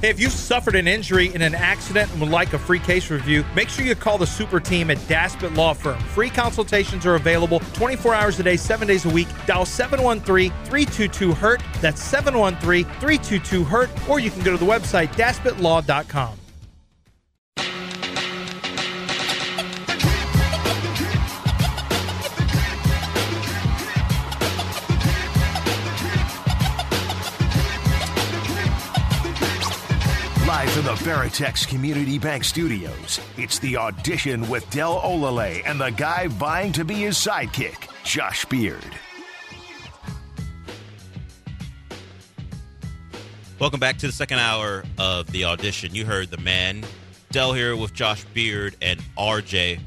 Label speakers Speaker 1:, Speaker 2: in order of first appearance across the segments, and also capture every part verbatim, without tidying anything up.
Speaker 1: Hey, if you suffered an injury in an accident and would like a free case review, make sure you call the super team at Daspit Law Firm. Free consultations are available twenty-four hours a day, seven days a week. Dial seven one three, three two two, hurt. That's seven one three, three two two, hurt. Or you can go to the website daspit law dot com.
Speaker 2: Live from the Veritex Community Bank Studios, it's The Audition with Del Olale and the guy vying to be his sidekick, Josh Beard.
Speaker 3: Welcome back to the second hour of The Audition. You heard the man, Del here with Josh Beard and R J.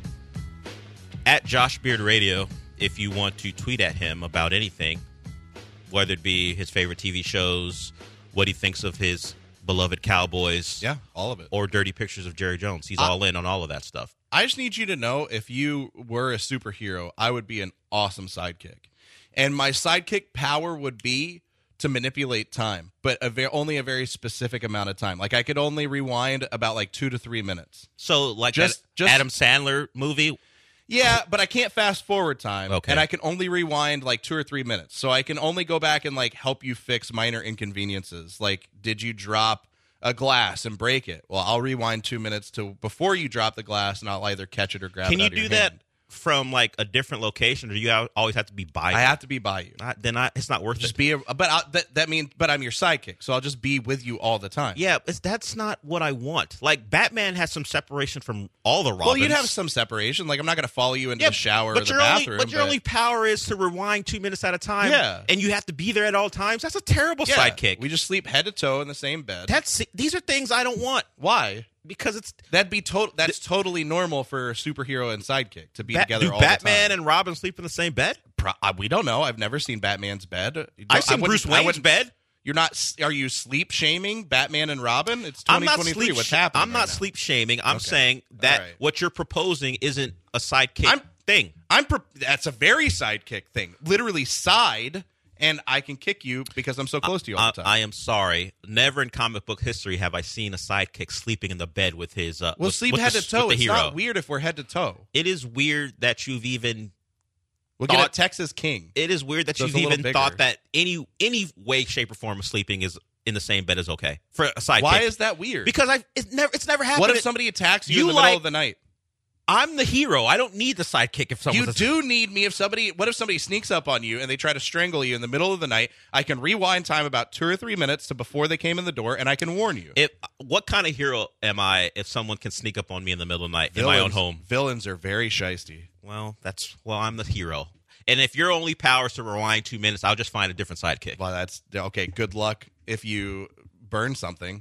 Speaker 3: At Josh Beard Radio, if you want to tweet at him about anything, whether it be his favorite T V shows, what he thinks of his beloved Cowboys.
Speaker 4: Yeah, all of it.
Speaker 3: Or dirty pictures of Jerry Jones. He's
Speaker 4: I,
Speaker 3: all in on all of that stuff.
Speaker 4: I just need you to know, if you were a superhero, I would be an awesome sidekick. And my sidekick power would be to manipulate time, but a ve- only a very specific amount of time. Like, I could only rewind about like two to three minutes.
Speaker 3: So like
Speaker 4: just,
Speaker 3: that
Speaker 4: just,
Speaker 3: Adam Sandler movie?
Speaker 4: Yeah, but I can't fast forward time.
Speaker 3: Okay.
Speaker 4: And I can only rewind like two or three minutes. So I can only go back and like help you fix minor inconveniences. Like, did you drop a glass and break it? Well, I'll rewind two minutes to before you drop the glass, and I'll either catch it or grab
Speaker 3: Can
Speaker 4: it out
Speaker 3: you
Speaker 4: of your
Speaker 3: do that
Speaker 4: hand.
Speaker 3: from like a different location, or do you al- always have to be by you?
Speaker 4: I have to be by you.
Speaker 3: Not, then I, it's not worth
Speaker 4: Just
Speaker 3: it.
Speaker 4: be, a, but I, that that means, but I'm your sidekick, so I'll just be with you all the time.
Speaker 3: Yeah, it's, that's not what I want. Like, Batman has some separation from all the Robins.
Speaker 4: Well, you'd have some separation. Like, I'm not going to follow you into
Speaker 3: yeah,
Speaker 4: the shower or
Speaker 3: but
Speaker 4: the
Speaker 3: your
Speaker 4: bathroom.
Speaker 3: Only, but your only power is to rewind two minutes at a time.
Speaker 4: Yeah.
Speaker 3: And you have to be there at all times. That's a terrible
Speaker 4: yeah,
Speaker 3: sidekick.
Speaker 4: we just sleep head to toe in the same bed.
Speaker 3: That's These are things I don't want.
Speaker 4: Why?
Speaker 3: Because it's
Speaker 4: That'd be total. That's totally normal for a superhero and sidekick to be
Speaker 3: Bat-
Speaker 4: together
Speaker 3: do
Speaker 4: all
Speaker 3: Batman
Speaker 4: the time.
Speaker 3: and Robin sleep in the same bed?
Speaker 4: Pro- uh, we don't know. I've never seen Batman's bed.
Speaker 3: I've seen
Speaker 4: I wouldn't-
Speaker 3: Bruce
Speaker 4: I
Speaker 3: Wayne's
Speaker 4: wouldn't-
Speaker 3: bed.
Speaker 4: You're not. Are you sleep shaming Batman and Robin? It's
Speaker 3: I'm
Speaker 4: twenty
Speaker 3: not
Speaker 4: twenty-three.
Speaker 3: sleep.
Speaker 4: What's
Speaker 3: sh-
Speaker 4: happening?
Speaker 3: I'm not
Speaker 4: right now?
Speaker 3: sleep shaming. I'm
Speaker 4: Okay.
Speaker 3: saying that
Speaker 4: All right.
Speaker 3: what you're proposing isn't a sidekick
Speaker 4: I'm-
Speaker 3: thing.
Speaker 4: I'm. Pro- that's a very sidekick thing. Literally side, and I can kick you because I'm so close to you all
Speaker 3: I,
Speaker 4: the time.
Speaker 3: I am sorry. Never in comic book history have I seen a sidekick sleeping in the bed with his. Uh,
Speaker 4: we'll
Speaker 3: with,
Speaker 4: sleep
Speaker 3: with
Speaker 4: head
Speaker 3: the,
Speaker 4: to toe.
Speaker 3: with the
Speaker 4: It's
Speaker 3: hero.
Speaker 4: not weird if we're head to toe.
Speaker 3: It is weird that you've even.
Speaker 4: We'll
Speaker 3: thought,
Speaker 4: get a Texas King.
Speaker 3: It is weird that
Speaker 4: So it's
Speaker 3: you've
Speaker 4: a little
Speaker 3: even
Speaker 4: bigger.
Speaker 3: thought that any any way, shape, or form of sleeping is in the same bed is okay for a sidekick.
Speaker 4: Why is that weird?
Speaker 3: Because I it's never it's never happened.
Speaker 4: what if somebody attacks you,
Speaker 3: You
Speaker 4: in the
Speaker 3: like-
Speaker 4: middle of the night?
Speaker 3: I'm the hero. I don't need the sidekick if someone.
Speaker 4: You do need me if somebody. What if somebody sneaks up on you and they try to strangle you in the middle of the night? I can rewind time about two or three minutes to before they came in the door, and I can warn you.
Speaker 3: If what kind of hero am I if someone can sneak up on me in the middle of the night in my own home?
Speaker 4: Villains are very shisty.
Speaker 3: Well, that's well, I'm the hero. And if your only power is to rewind two minutes, I'll just find a different sidekick.
Speaker 4: Well, that's okay. Good luck if you burn something.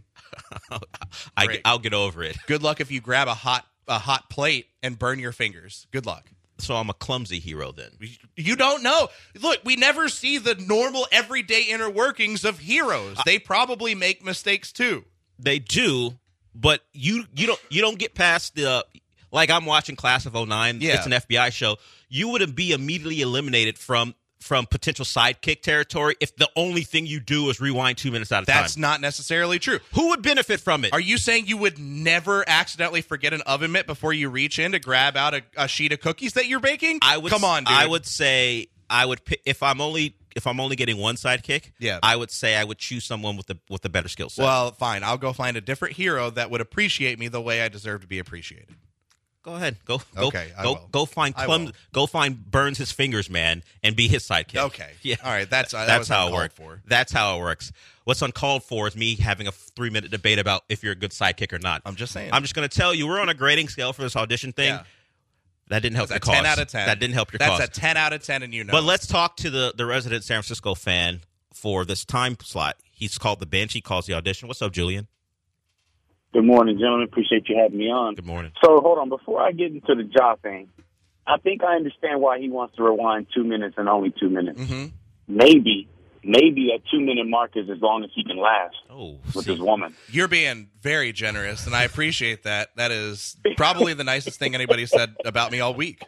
Speaker 3: I,
Speaker 4: Great.
Speaker 3: I'll get over it.
Speaker 4: Good luck if you grab a hot a hot plate and burn your fingers. Good luck.
Speaker 3: So I'm a clumsy hero then.
Speaker 4: You don't know. Look, we never see the normal everyday inner workings of heroes. They probably make mistakes too.
Speaker 3: They do, but you you don't you don't get past the like I'm watching Class of oh nine.
Speaker 4: Yeah.
Speaker 3: It's an F B I show. You wouldn't be immediately eliminated from from potential sidekick territory if the only thing you do is rewind two minutes at a
Speaker 4: That's
Speaker 3: time.
Speaker 4: not necessarily true.
Speaker 3: Who would benefit from it?
Speaker 4: Are you saying you would never accidentally forget an oven mitt before you reach in to grab out a, a sheet of cookies that you're baking?
Speaker 3: I would
Speaker 4: Come on, dude.
Speaker 3: I would say I would pick, if I'm only if I'm only getting one sidekick.
Speaker 4: Yeah.
Speaker 3: I would say I would choose someone with the with a better skill set.
Speaker 4: Well, fine. I'll go find a different hero that would appreciate me the way I deserve to be appreciated.
Speaker 3: Go ahead. Go. Go.
Speaker 4: Okay, I
Speaker 3: go.
Speaker 4: will.
Speaker 3: Go find
Speaker 4: I
Speaker 3: Clem.
Speaker 4: will.
Speaker 3: Go find Burns his fingers, man, and be his sidekick.
Speaker 4: Okay.
Speaker 3: Yeah.
Speaker 4: All right. That's uh, that
Speaker 3: That's
Speaker 4: was
Speaker 3: how it
Speaker 4: uncalled
Speaker 3: works.
Speaker 4: for.
Speaker 3: That's how it works. What's uncalled for is me having a three minute debate about if you're a good sidekick or not.
Speaker 4: I'm just saying.
Speaker 3: I'm just going to tell you we're on a grading scale for this audition thing.
Speaker 4: Yeah.
Speaker 3: That didn't help
Speaker 4: That's
Speaker 3: your
Speaker 4: a
Speaker 3: cause.
Speaker 4: ten out of ten.
Speaker 3: That didn't help your
Speaker 4: That's
Speaker 3: cause.
Speaker 4: a ten out of ten, and you know.
Speaker 3: But
Speaker 4: it.
Speaker 3: let's talk to the the resident San Francisco fan for this time slot. He's called the bench. He calls the audition. What's up, Julian?
Speaker 5: Good morning, gentlemen. Appreciate you having me on.
Speaker 3: Good morning.
Speaker 5: So, hold on. Before I get into the job thing, I think I understand why he wants to rewind two minutes and only two minutes.
Speaker 4: Mm-hmm.
Speaker 5: Maybe, maybe a two-minute mark is as long as he can last
Speaker 3: Oh,
Speaker 5: with
Speaker 3: see.
Speaker 5: his woman.
Speaker 4: You're being very generous, and I appreciate that. That is probably the nicest thing anybody said about me all week.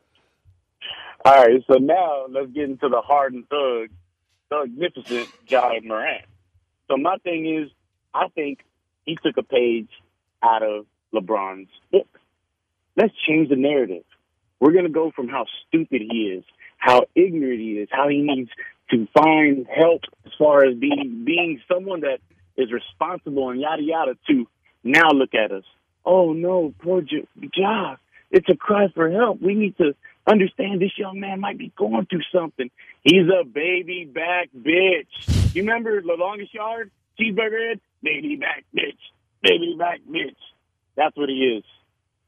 Speaker 5: All right, so now let's get into the hardened thug, thugnificent John Morant. So my thing is, I think he took a page out of LeBron's book. Let's change the narrative. We're going to go from how stupid he is, how ignorant he is, how he needs to find help as far as being being someone that is responsible and yada yada, to now look at us. Oh no, poor Ja. It's a cry for help. We need to understand this young man might be going through something. He's a baby back bitch. You remember The Longest Yard? Cheeseburger Head? Baby back bitch. Baby back bitch. That's what he is.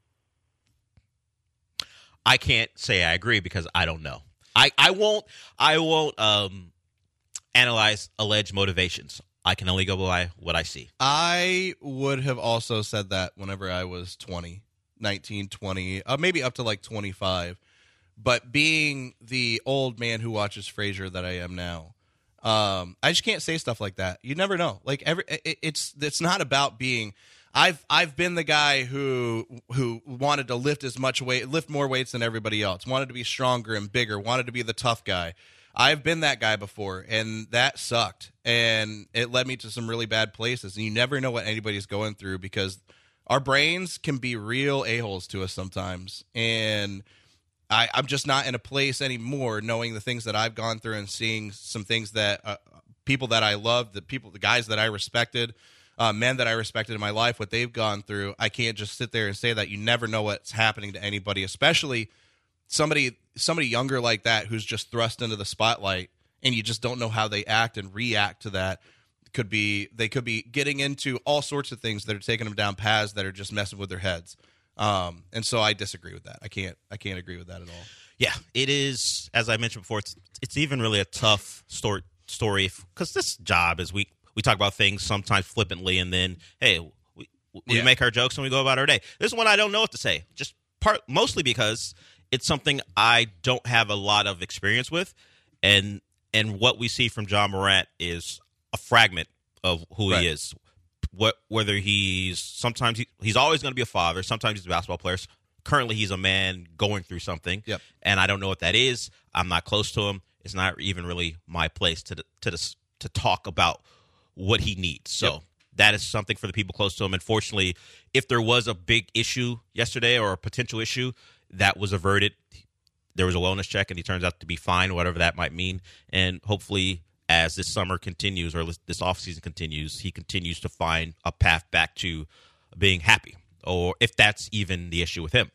Speaker 3: I can't say I agree because I don't know. I, I won't I won't um, analyze alleged motivations. I can only go by what I see.
Speaker 4: I would have also said that whenever I was twenty, nineteen, twenty, uh, maybe up to like twenty-five. But being the old man who watches Frasier that I am now, um, I just can't say stuff like that. You never know. Like every, it, it's it's not about being. I've I've been the guy who who wanted to lift as much weight, lift more weights than everybody else. Wanted to be stronger and bigger. Wanted to be the tough guy. I've been that guy before, and that sucked. And it led me to some really bad places. And you never know what anybody's going through because our brains can be real a-holes to us sometimes. And I, I'm just not in a place anymore knowing the things that I've gone through and seeing some things that uh, people that I loved, the people, the guys that I respected, uh, men that I respected in my life, what they've gone through. I can't just sit there and say that. You never know what's happening to anybody, especially somebody somebody younger like that who's just thrust into the spotlight, and you just don't know how they act and react to that. Could be they could be getting into all sorts of things that are taking them down paths that are just messing with their heads. Um, and so I disagree with that. I can't I can't agree with that at all.
Speaker 3: Yeah, it is. As I mentioned before, it's it's even really a tough story story because this job is we we talk about things sometimes flippantly, and then hey, we we
Speaker 4: Yeah.
Speaker 3: make our jokes and we go about our day. This one I don't know what to say. Just part mostly because it's something I don't have a lot of experience with, and and what we see from Ja Morant is a fragment of who
Speaker 4: Right.
Speaker 3: he is. What whether he's sometimes he, he's always going to be a father. Sometimes he's a basketball player. Currently, he's a man going through something,
Speaker 4: Yep.
Speaker 3: and I don't know what that is. I'm not close to him. It's not even really my place to to to talk about what he needs. So
Speaker 4: Yep.
Speaker 3: that is something for the people close to him. Unfortunately, if there was a big issue yesterday or a potential issue, that was averted. There was a wellness check, and he turns out to be fine, whatever that might mean. And hopefully, as this summer continues or this offseason continues, he continues to find a path back to being happy, or if that's even the issue with him.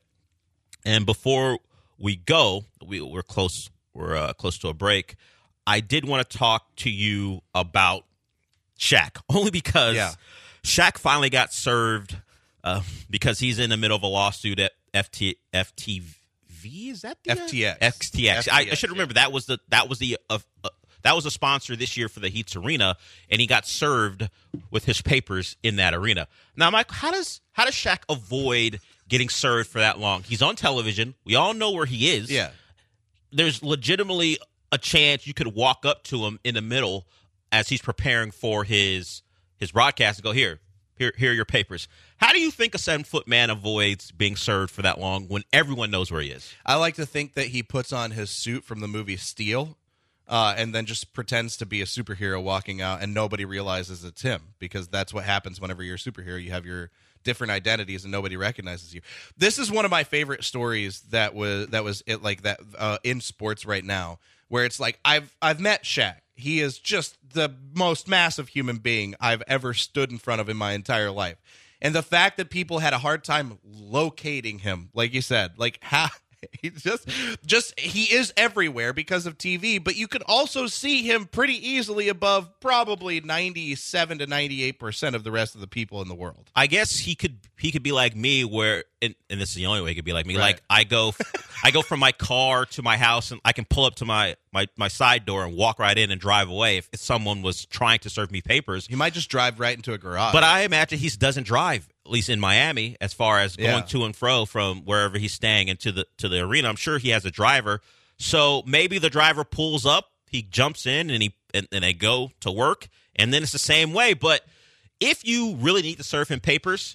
Speaker 3: And before we go, we, we're close. We're uh, close to a break. I did want to talk to you about Shaq, only because
Speaker 4: Yeah.
Speaker 3: Shaq finally got served uh, because he's in the middle of a lawsuit at F T, F T V. Is that the
Speaker 4: F T X.
Speaker 3: F T X. I, I should
Speaker 4: F T X,
Speaker 3: remember that was the that was the uh, uh, that was a sponsor this year for the Heat's arena, and he got served with his papers in that arena. Now, Mike, how does how does Shaq avoid getting served for that long? He's on television. We all know where he is.
Speaker 4: Yeah.
Speaker 3: There's legitimately a chance you could walk up to him in the middle as he's preparing for his his broadcast and go, here, here, here are your papers. How do you think a seven-foot man avoids being served for that long when everyone knows where he is?
Speaker 4: I like to think that he puts on his suit from the movie Steel, uh, and then just pretends to be a superhero walking out, and nobody realizes it's him, because that's what happens whenever you're a superhero. You have your different identities, and nobody recognizes you. This is one of my favorite stories that was that was it like that uh, in sports right now, where it's like I've I've met Shaq. He is just the most massive human being I've ever stood in front of in my entire life. And the fact that people had a hard time locating him, like you said, like how he's just just he is everywhere because of T V, but you could also see him pretty easily above probably ninety-seven to ninety-eight percent of the rest of the people in the world.
Speaker 3: I guess he could he could be like me, where and, and this is the only way he could be like me.
Speaker 4: Right.
Speaker 3: Like I go I go from my car to my house, and I can pull up to my, my, my side door and walk right in and drive away if, if someone was trying to serve me papers.
Speaker 4: He might just drive right into a garage.
Speaker 3: But I imagine he doesn't drive, at least in Miami, as far as going
Speaker 4: Yeah.
Speaker 3: to and fro from wherever he's staying into the to the arena. I'm sure he has a driver. So maybe the driver pulls up, he jumps in, and he and, and they go to work, and then it's the same way. But if you really need to serve him papers,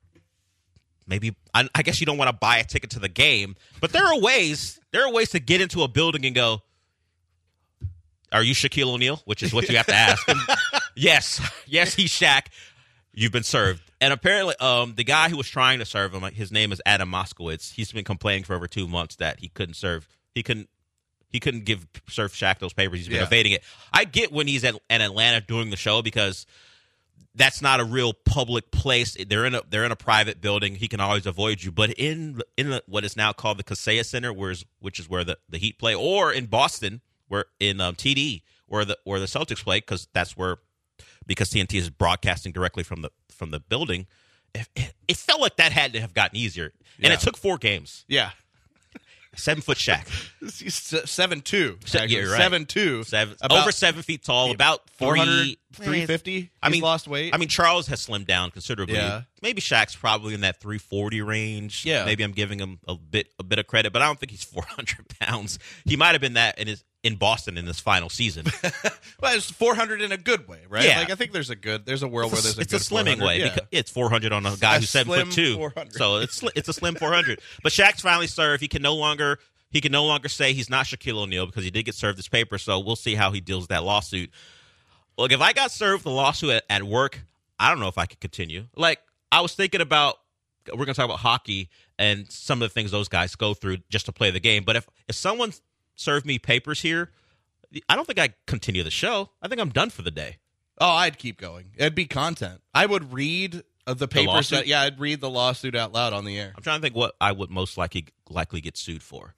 Speaker 3: maybe I, I guess you don't want to buy a ticket to the game. But there are ways. There are ways to get into a building and go, "Are you Shaquille O'Neal?" Which is what you have to ask him. Yes, yes, he's Shaq. You've been served. And apparently, um, the guy who was trying to serve him, like, his name is Adam Moskowitz. He's been complaining for over two months that he couldn't serve. He couldn't. He couldn't give serve Shaq those papers. He's been
Speaker 4: Yeah.
Speaker 3: evading it. I get when he's at in Atlanta doing the show because that's not a real public place. They're in a they're in a private building. He can always avoid you. But in in the, what is now called the Kaseya Center, where's which is where the, the Heat play, or in Boston, where in um, T D, where the where the Celtics play, because that's where because T N T is broadcasting directly from the from the building. It, it, it felt like that had to have gotten easier, and
Speaker 4: Yeah.
Speaker 3: it took four games.
Speaker 4: Yeah.
Speaker 3: Seven foot Shaq,
Speaker 4: He's seven two.
Speaker 3: Se- yeah, right.
Speaker 4: Seven two.
Speaker 3: seven
Speaker 4: About
Speaker 3: over seven feet tall, about
Speaker 4: four hundred,
Speaker 3: three
Speaker 4: three fifty.
Speaker 3: I
Speaker 4: He's
Speaker 3: mean,
Speaker 4: lost weight.
Speaker 3: I mean, Charles has slimmed down considerably.
Speaker 4: Yeah.
Speaker 3: Maybe Shaq's probably in that three forty range.
Speaker 4: Yeah.
Speaker 3: Maybe I'm giving him a bit a bit of credit, but I don't think he's four hundred pounds. He might have been that in his in Boston in this final season.
Speaker 4: well, it's four hundred in a good way, right?
Speaker 3: Yeah.
Speaker 4: Like I think there's a good, there's a world where there's a
Speaker 3: it's
Speaker 4: good
Speaker 3: a slimming
Speaker 4: four hundred.
Speaker 3: way.
Speaker 4: Yeah.
Speaker 3: Because it's four hundred on a guy
Speaker 4: A
Speaker 3: who's seven
Speaker 4: slim
Speaker 3: foot two.
Speaker 4: four hundred.
Speaker 3: So it's sli- it's a slim four hundred. But Shaq's finally served. He can no longer he can no longer say he's not Shaquille O'Neal because he did get served this paper. So we'll see how he deals with that lawsuit. Look, if I got served the lawsuit at, at work, I don't know if I could continue. Like I was thinking about, we're going to talk about hockey and some of the things those guys go through just to play the game. But if if someone served me papers here, I don't think I'd continue the show. I think I'm done for the day.
Speaker 4: Oh, I'd keep going. It'd be content. I would read uh, the papers.
Speaker 3: lawsuit?
Speaker 4: that, yeah, I'd read the lawsuit out loud on the air.
Speaker 3: I'm trying to think what I would most likely likely get sued for.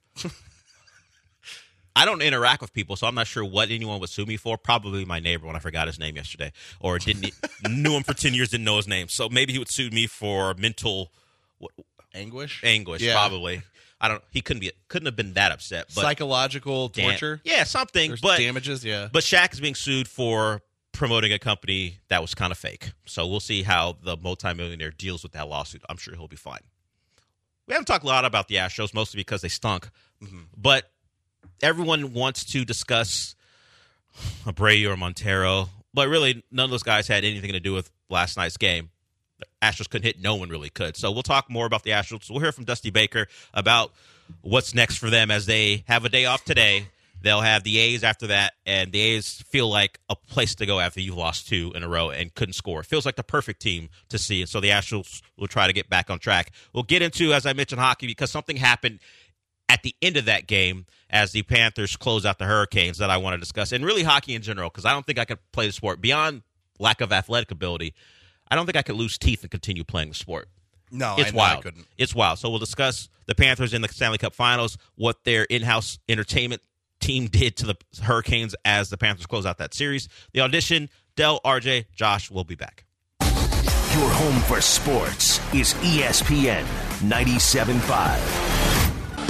Speaker 3: I don't interact with people, so I'm not sure what anyone would sue me for. Probably my neighbor when I forgot his name yesterday, or didn't knew him for ten years, didn't know his name. So maybe he would sue me for mental what,
Speaker 4: Anguish?
Speaker 3: anguish.
Speaker 4: Yeah.
Speaker 3: Probably. I don't. He couldn't be. Couldn't have been that upset. But
Speaker 4: Psychological
Speaker 3: Dan-
Speaker 4: torture?
Speaker 3: yeah, something.
Speaker 4: There's
Speaker 3: but
Speaker 4: damages, yeah.
Speaker 3: But Shaq is being sued for promoting a company that was kind of fake. So we'll see how the multimillionaire deals with that lawsuit. I'm sure he'll be fine. We haven't talked a lot about the Astros, mostly because they stunk. Mm-hmm. But everyone wants to discuss Abreu or Montero. But really, none of those guys had anything to do with last night's game. The Astros couldn't hit. No one really could. So we'll talk more about the Astros. We'll hear from Dusty Baker about what's next for them as they have a day off today. They'll have the A's after that, and the A's feel like a place to go after you've lost two in a row and couldn't score. It feels like the perfect team to see, and so the Astros will try to get back on track. We'll get into, as I mentioned, hockey because something happened at the end of that game as the Panthers close out the Hurricanes that I want to discuss, and really hockey in general because I don't think I could play the sport. Beyond lack of athletic ability, I don't think I could lose teeth and continue playing the sport.
Speaker 4: No,
Speaker 3: It's
Speaker 4: I know
Speaker 3: wild.
Speaker 4: I couldn't.
Speaker 3: It's wild. So we'll discuss the Panthers in the Stanley Cup Finals, what their in-house entertainment team did to the Hurricanes as the Panthers close out that series. The audition, Del, R J, Josh will be back.
Speaker 2: Your home for sports is E S P N ninety-seven point five.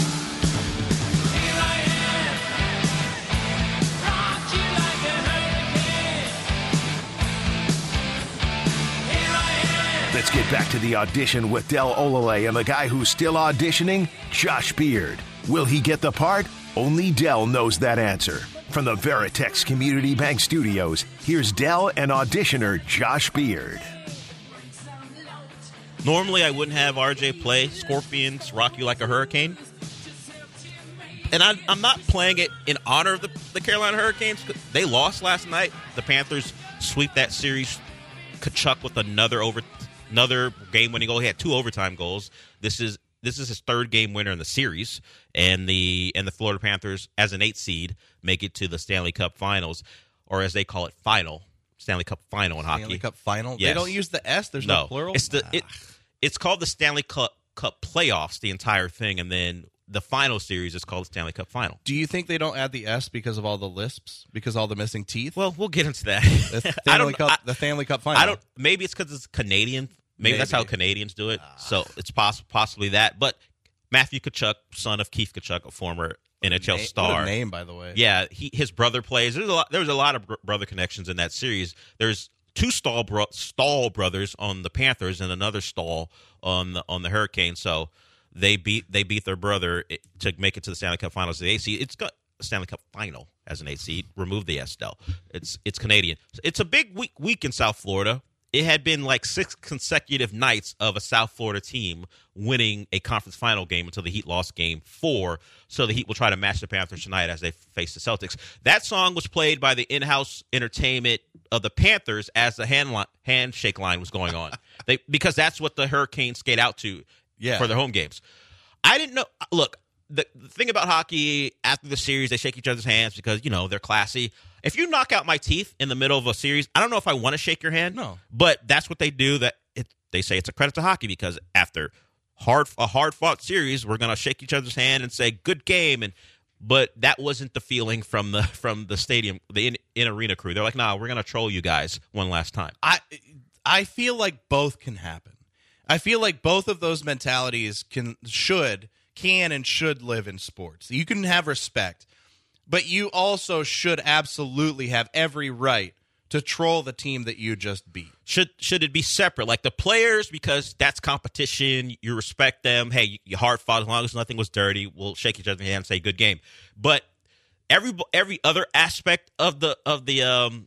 Speaker 2: Let's get back to the audition with Del Olale and the guy who's still auditioning, Josh Beard. Will he get the part? Only Del knows that answer. From the Veritex Community Bank Studios, here's Del and auditioner Josh Beard.
Speaker 3: Normally, I wouldn't have R J play Scorpions Rock You Like a Hurricane. And I, I'm not playing it in honor of the, the Carolina Hurricanes. They lost last night. The Panthers sweep that series. Kachuk with another over, another game-winning goal. He had two overtime goals. This is this is his third game winner in the series, and the and the Florida Panthers, as an eight seed, make it to the Stanley Cup Finals, or as they call it, final Stanley Cup Final in hockey.
Speaker 4: Stanley Cup Final?
Speaker 3: Yes.
Speaker 4: They don't use the S? There's no,
Speaker 3: no
Speaker 4: plural?
Speaker 3: It's the it, it's called the Stanley Cup Cup Playoffs, the entire thing, and then the final series is called the Stanley Cup Final.
Speaker 4: Do you think they don't add the S because of all the lisps? Because all the missing teeth?
Speaker 3: Well, we'll get into that.
Speaker 4: the
Speaker 3: I
Speaker 4: Stanley
Speaker 3: don't.
Speaker 4: Cup,
Speaker 3: I,
Speaker 4: the Stanley Cup Final.
Speaker 3: I don't. Maybe it's because it's Canadian. Maybe,
Speaker 4: Maybe.
Speaker 3: that's how Canadians do it. So it's poss- possibly that. But Matthew Kachuk, son of Keith Kachuk, a former N H L
Speaker 4: Na-
Speaker 3: star.
Speaker 4: What a name, by the way.
Speaker 3: Yeah, he, his brother plays. There's a lot. There's a lot of br- brother connections in that series. There's two Stahl bro- Stahl brothers on the Panthers and another Stahl on the on the Hurricanes. So they beat they beat their brother to make it to the Stanley Cup Finals. The A C. It's got Stanley Cup Final as an eight seed. Remove the S. Del. It's it's Canadian. It's a big week week in South Florida. it had been like six consecutive nights of a South Florida team winning a conference final game until the Heat lost game four. So the Heat will try to match the Panthers tonight as they face the Celtics. That song was played by the in-house entertainment of the Panthers as the hand li- handshake line was going on. They because that's what the Hurricanes skate out to
Speaker 4: Yeah.
Speaker 3: for their home games. I didn't know. Look, the, the thing about hockey, after the series, they shake each other's hands because, you know, they're classy. If you knock out my teeth in the middle of a series, I don't know if I want to shake your hand.
Speaker 4: No.
Speaker 3: But that's what they do. That it, they say it's a credit to hockey because after hard a hard-fought series, we're going to shake each other's hand and say, good game. And But that wasn't the feeling from the from the stadium, the in, in-arena crew. They're like, nah, we're going to troll you guys one last time.
Speaker 4: I I feel like both can happen. I feel like both of those mentalities can should can and should live in sports. You can have respect, but you also should absolutely have every right to troll the team that you just beat.
Speaker 3: Should should it be separate? Like the players, because that's competition, you respect them. Hey, you, you hard fought as long as nothing was dirty. We'll shake each other's hand and say good game. But every every other aspect of the of the um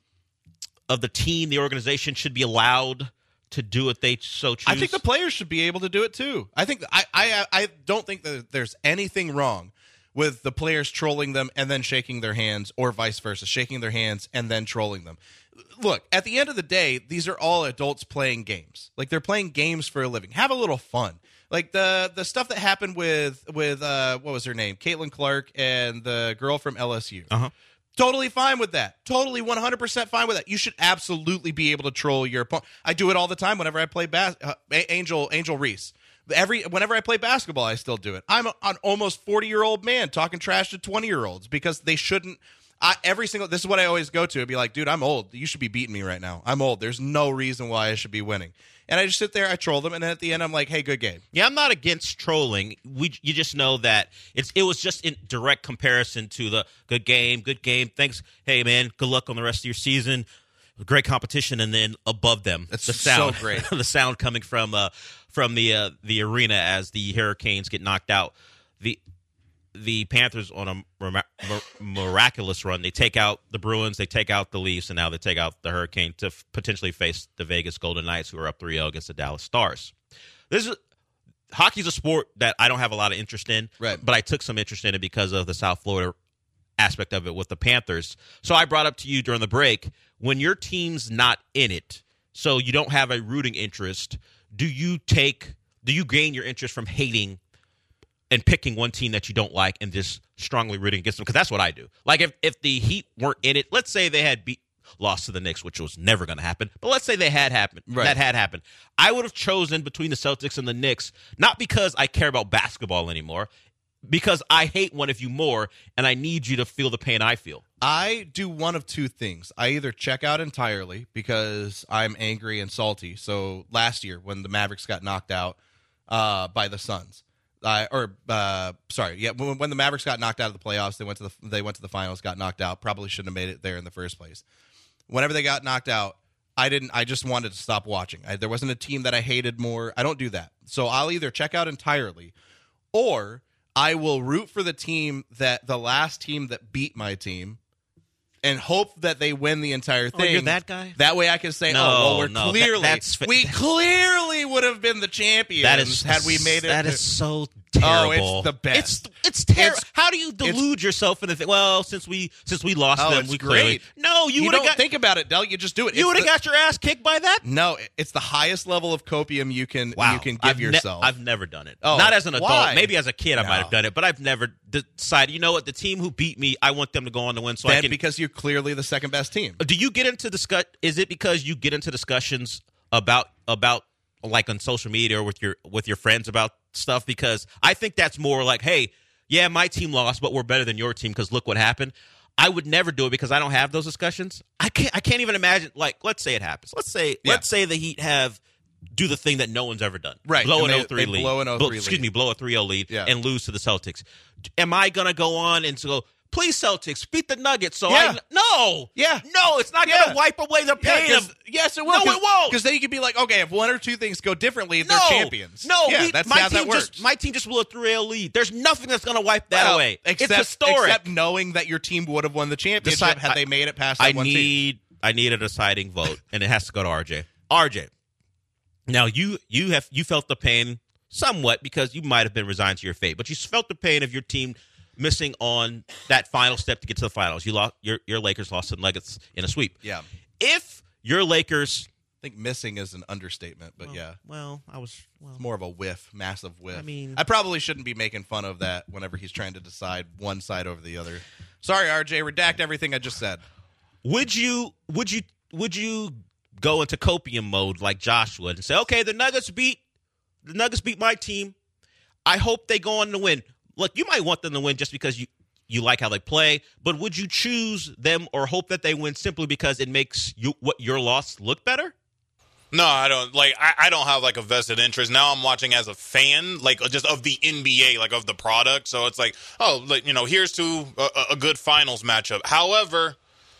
Speaker 3: of the team, the organization should be allowed to do what they so choose.
Speaker 4: I think the players should be able to do it too. I think I I I don't think that there's anything wrong with the players trolling them and then shaking their hands, or vice versa, shaking their hands and then trolling them. Look, at the end of the day, these are all adults playing games. Like, they're playing games for a living. Have a little fun. Like the the stuff that happened with with uh, what was her name, Caitlin Clark, and the girl from L S U.
Speaker 3: Uh-huh.
Speaker 4: Totally fine with that. Totally one hundred percent fine with that. You should absolutely be able to troll your opponent. I do it all the time whenever I play bas- uh, Angel Angel Reese. Every whenever I play basketball, I still do it. I'm a, an almost forty-year-old man talking trash to twenty-year-olds because they shouldn't. I, every single this is what I always go to. I'd be like, dude, I'm old. You should be beating me right now. I'm old. There's no reason why I should be winning. And I just sit there, I troll them, and then at the end, I'm like, hey, good game.
Speaker 3: Yeah, I'm not against trolling. We you just know that it's it was just in direct comparison to the good game, good game. Thanks. Hey, man, good luck on the rest of your season. Great competition, and then above them,
Speaker 4: That's
Speaker 3: the sound,
Speaker 4: so great.
Speaker 3: the sound coming from uh, from the uh, the arena as the Hurricanes get knocked out. The the Panthers on a mir- miraculous run. They take out the Bruins, they take out the Leafs, and now they take out the Hurricane to f- potentially face the Vegas Golden Knights, who are up three oh against the Dallas Stars. This is hockey's a sport that I don't have a lot of interest in,
Speaker 4: Right.
Speaker 3: but I took some interest in it because of the South Florida aspect of it with the Panthers. So I brought up to you during the break, when your team's not in it, so you don't have a rooting interest, do you take do you gain your interest from hating and picking one team that you don't like and just strongly rooting against them? Because that's what I do. Like, if, if the Heat weren't in it, let's say they had beat lost to the Knicks, which was never going to happen, but let's say they had happened,
Speaker 4: Right.
Speaker 3: that had happened. I would have chosen between the Celtics and the Knicks, not because I care about basketball anymore, because I hate one of you more, and I need you to feel the pain I feel.
Speaker 4: I do one of two things. I either check out entirely because I'm angry and salty. So last year when the Mavericks got knocked out uh, by the Suns, uh, or uh, sorry, yeah, when, when the Mavericks got knocked out of the playoffs, they went to the they went to the finals, got knocked out. Probably shouldn't have made it there in the first place. Whenever they got knocked out, I didn't. I just wanted to stop watching. I, there wasn't a team that I hated more. I don't do that. So I'll either check out entirely, or I will root for the team that the last team that beat my team, and hope that they win the entire thing.
Speaker 3: Oh, you're that guy?
Speaker 4: That way I can say,
Speaker 3: No,
Speaker 4: oh, well, we're
Speaker 3: no, that-
Speaker 4: clearly,
Speaker 3: that's fa-
Speaker 4: we clearly would have been the champions
Speaker 3: That is
Speaker 4: had we made it.
Speaker 3: That
Speaker 4: to-
Speaker 3: is so
Speaker 4: Oh,
Speaker 3: terrible.
Speaker 4: it's the best.
Speaker 3: It's it's terrible.
Speaker 4: It's-
Speaker 3: How do you delude yourself into think? Well, since we since we lost
Speaker 4: Oh,
Speaker 3: them,
Speaker 4: it's
Speaker 3: we clearly
Speaker 4: great.
Speaker 3: no. You,
Speaker 4: You
Speaker 3: would have
Speaker 4: don't
Speaker 3: got
Speaker 4: think about it, Del. You just do it.
Speaker 3: you
Speaker 4: It's
Speaker 3: would have
Speaker 4: the-
Speaker 3: got your ass kicked by that.
Speaker 4: No, it's the highest level of copium you can
Speaker 3: Wow,
Speaker 4: you can give
Speaker 3: I've ne-
Speaker 4: yourself.
Speaker 3: I've never done it.
Speaker 4: Oh,
Speaker 3: Not as an adult.
Speaker 4: why?
Speaker 3: Maybe as a kid I
Speaker 4: No.
Speaker 3: might have done it, but I've never decided. You know what? The team who beat me, I want them to go on to win. So I
Speaker 4: Then
Speaker 3: can.
Speaker 4: because you're clearly the second best team.
Speaker 3: Do you get into discuss? Is it because you get into discussions about about like on social media or with your with your friends about stuff? Because I think that's more like, hey, yeah, my team lost, but we're better than your team because look what happened. I would never do it because I don't have those discussions. I can't. I can't even imagine. Like, let's say it happens. Let's say
Speaker 4: Yeah.
Speaker 3: let's say the Heat have do the thing that no one's ever done.
Speaker 4: Right,
Speaker 3: Blow
Speaker 4: and
Speaker 3: an
Speaker 4: they-
Speaker 3: oh three
Speaker 4: they
Speaker 3: lead.
Speaker 4: blow an oh three
Speaker 3: Excuse
Speaker 4: lead.
Speaker 3: me, blow a three oh lead
Speaker 4: Yeah.
Speaker 3: and lose to the Celtics. Am I gonna go on and go, please Celtics beat the Nuggets? So
Speaker 4: Yeah.
Speaker 3: I no,
Speaker 4: Yeah.
Speaker 3: no, it's not
Speaker 4: Yeah.
Speaker 3: gonna wipe away the
Speaker 4: Yeah,
Speaker 3: pain
Speaker 4: 'cause-
Speaker 3: of
Speaker 4: yes, it will.
Speaker 3: No, it won't.
Speaker 4: Because then you could be like, okay, if one or two things go differently,
Speaker 3: no,
Speaker 4: they're champions.
Speaker 3: No,
Speaker 4: yeah,
Speaker 3: we,
Speaker 4: that's
Speaker 3: my
Speaker 4: how
Speaker 3: team
Speaker 4: that works.
Speaker 3: just my team just blew a three oh lead. There's nothing that's gonna wipe that
Speaker 4: Well,
Speaker 3: away.
Speaker 4: Except,
Speaker 3: it's historic.
Speaker 4: Except knowing that your team would have won the championship
Speaker 3: Decide-
Speaker 4: had
Speaker 3: I-
Speaker 4: they made it past that
Speaker 3: I
Speaker 4: one team.
Speaker 3: need I need a deciding vote, and it has to go to R J. R J, now you you have you felt the pain somewhat because you might have been resigned to your fate, but you felt the pain of your team missing on that final step to get to the finals. You lost your your Lakers lost to the Nuggets in a sweep.
Speaker 4: Yeah.
Speaker 3: If your Lakers,
Speaker 4: I think missing is an understatement, but
Speaker 3: well,
Speaker 4: yeah.
Speaker 3: Well, I was well,
Speaker 4: It's more of a whiff, massive whiff.
Speaker 3: I mean,
Speaker 4: I probably shouldn't be making fun of that whenever he's trying to decide one side over the other. Sorry, R J, redact everything I just said.
Speaker 3: Would you would you would you go into copium mode like Josh would and say, okay, the Nuggets beat the Nuggets beat my team. I hope they go on to win. Look, you might want them to win just because you, you like how they play, but would you choose them or hope that they win simply because it makes you what your loss look better?
Speaker 6: No, I don't like. I, I don't have like a vested interest. Now I'm watching as a fan, like just of the N B A, like of the product. So it's like, oh, like, you know, here's to a, a good finals matchup. However,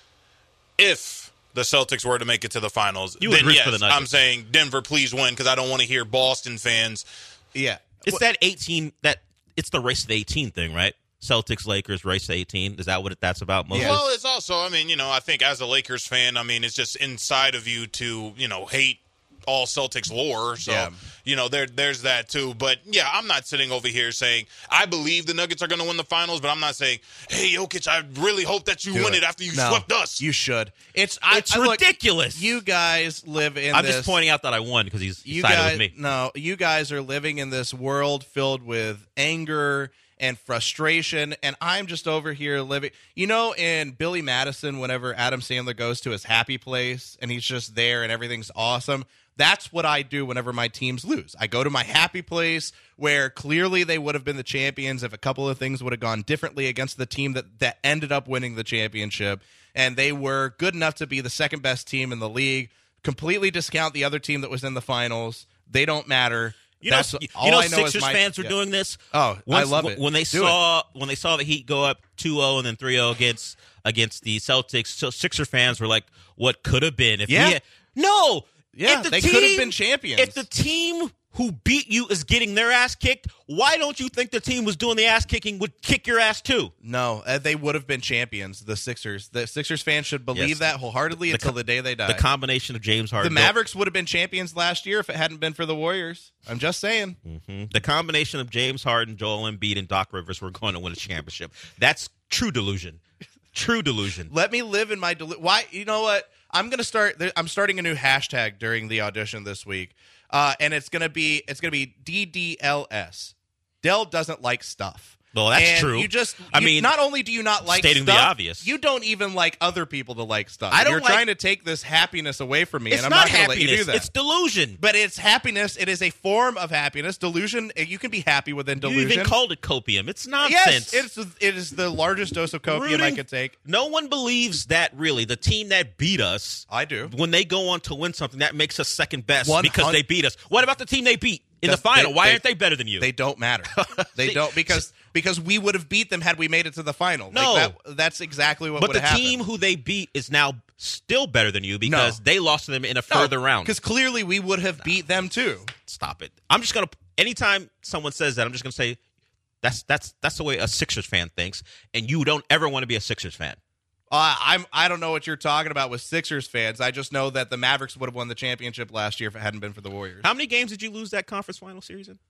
Speaker 6: if the Celtics were to make it to the finals,
Speaker 3: you would
Speaker 6: then
Speaker 3: root
Speaker 6: yes,
Speaker 3: for the Nuggets.
Speaker 6: I'm saying Denver, please win, because I don't want to hear Boston fans.
Speaker 4: Yeah.
Speaker 3: It's
Speaker 4: Well,
Speaker 3: that eighteen that it's the race to the eighteen thing, right? Celtics, Lakers, race to eighteen. Is that what it, that's about? Mostly?
Speaker 6: Well, it's also, I mean, you know, I think as a Lakers fan, I mean, it's just inside of you to, you know, hate all Celtics lore. So,
Speaker 4: Yeah.
Speaker 6: you know, there there's that too. But, yeah, I'm not sitting over here saying, I believe the Nuggets are going to win the finals, but I'm not saying, hey, Jokic, I really hope that you
Speaker 4: do
Speaker 6: win it, after you
Speaker 4: No,
Speaker 6: swept us.
Speaker 4: You should. It's I,
Speaker 3: It's
Speaker 4: I, look,
Speaker 3: ridiculous.
Speaker 4: you guys live in
Speaker 3: I'm
Speaker 4: this.
Speaker 3: just pointing out that I won because he's
Speaker 4: you
Speaker 3: sided
Speaker 4: guys,
Speaker 3: with me.
Speaker 4: No, you guys are living in this world filled with anger and frustration, and I'm just over here living. You know, in Billy Madison, whenever Adam Sandler goes to his happy place and he's just there and everything's awesome, that's what I do whenever my teams lose. I go to my happy place where clearly they would have been the champions if a couple of things would have gone differently against the team that, that ended up winning the championship, and they were good enough to be the second best team in the league. Completely discount the other team that was in the finals. They don't matter.
Speaker 3: You know,
Speaker 4: That's
Speaker 3: you,
Speaker 4: all
Speaker 3: you know
Speaker 4: I know
Speaker 3: Sixers
Speaker 4: is my,
Speaker 3: fans are
Speaker 4: yeah.
Speaker 3: doing this.
Speaker 4: Oh,
Speaker 3: Once,
Speaker 4: I love it.
Speaker 3: When they
Speaker 4: Do
Speaker 3: saw when they saw the Heat go up two oh and then three oh against against the Celtics, so Sixer fans were like, "What could have been?" If
Speaker 4: Yeah.
Speaker 3: we had, no,
Speaker 4: Yeah,
Speaker 3: if the
Speaker 4: they
Speaker 3: team,
Speaker 4: could have been champions.
Speaker 3: If the team who beat you is getting their ass kicked, why don't you think the team who's doing the ass kicking would kick your ass too?
Speaker 4: No, uh, they would have been champions. The Sixers, the Sixers fans should believe
Speaker 3: Yes.
Speaker 4: that wholeheartedly
Speaker 3: The
Speaker 4: until
Speaker 3: co-
Speaker 4: the day they die.
Speaker 3: The combination of James
Speaker 4: The
Speaker 3: Harden,
Speaker 4: Mavericks would have been champions last year if it hadn't been for the Warriors. I'm just saying.
Speaker 3: Mhm. the combination of James Harden, Joel Embiid, and Doc Rivers were going to win a championship. That's true delusion. True delusion.
Speaker 4: Let me live in my delu- why? You know what? I'm gonna start. there- I'm starting a new hashtag during the audition this week, uh, and it's gonna be it's gonna be D D L S. Dell doesn't like stuff.
Speaker 3: Well, that's
Speaker 4: And
Speaker 3: true.
Speaker 4: You just,
Speaker 3: I
Speaker 4: you-
Speaker 3: mean,
Speaker 4: not only do you not like
Speaker 3: stating the
Speaker 4: stuff,
Speaker 3: obvious.
Speaker 4: you don't even like other people to like stuff.
Speaker 3: I don't
Speaker 4: You're
Speaker 3: like-
Speaker 4: trying to take this happiness away from me,
Speaker 3: It's
Speaker 4: and I'm
Speaker 3: not
Speaker 4: not, going to let
Speaker 3: happiness.
Speaker 4: you do that.
Speaker 3: It's delusion.
Speaker 4: But it's happiness. It is a form of happiness. Delusion. You can be happy within
Speaker 3: You
Speaker 4: delusion.
Speaker 3: even called it copium. It's nonsense.
Speaker 4: Yes, it's it is the largest dose of copium I
Speaker 3: Rooting-
Speaker 4: could take.
Speaker 3: No one believes that, really. The team that beat us,
Speaker 4: I do.
Speaker 3: when they go on to win something, that makes us second best
Speaker 4: one
Speaker 3: because
Speaker 4: hundred
Speaker 3: they beat us. What about the team they beat in
Speaker 4: That's-
Speaker 3: the final?
Speaker 4: they-
Speaker 3: Why
Speaker 4: they-
Speaker 3: aren't they better than you?
Speaker 4: They don't matter. They
Speaker 3: See-
Speaker 4: don't because because we would have beat them had we made it to the final.
Speaker 3: No.
Speaker 4: Like that, that's exactly what
Speaker 3: but
Speaker 4: would
Speaker 3: the
Speaker 4: have happened.
Speaker 3: team who they beat is now still better than you because
Speaker 4: No.
Speaker 3: they lost to them in a further round.
Speaker 4: Because clearly we would have beat them too.
Speaker 3: Stop it. I'm just gonna. Anytime someone says that, I'm just gonna say that's that's that's the way a Sixers fan thinks, and you don't ever want to be a Sixers fan.
Speaker 4: Uh, I'm I don't know what you're talking about with Sixers fans. I just know that the Mavericks would have won the championship last year if it hadn't been for the Warriors.
Speaker 3: How many games did you lose that conference final series in?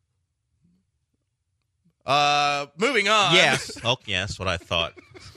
Speaker 4: Uh, moving on.
Speaker 3: Yes. Oh, yeah, that's what I thought.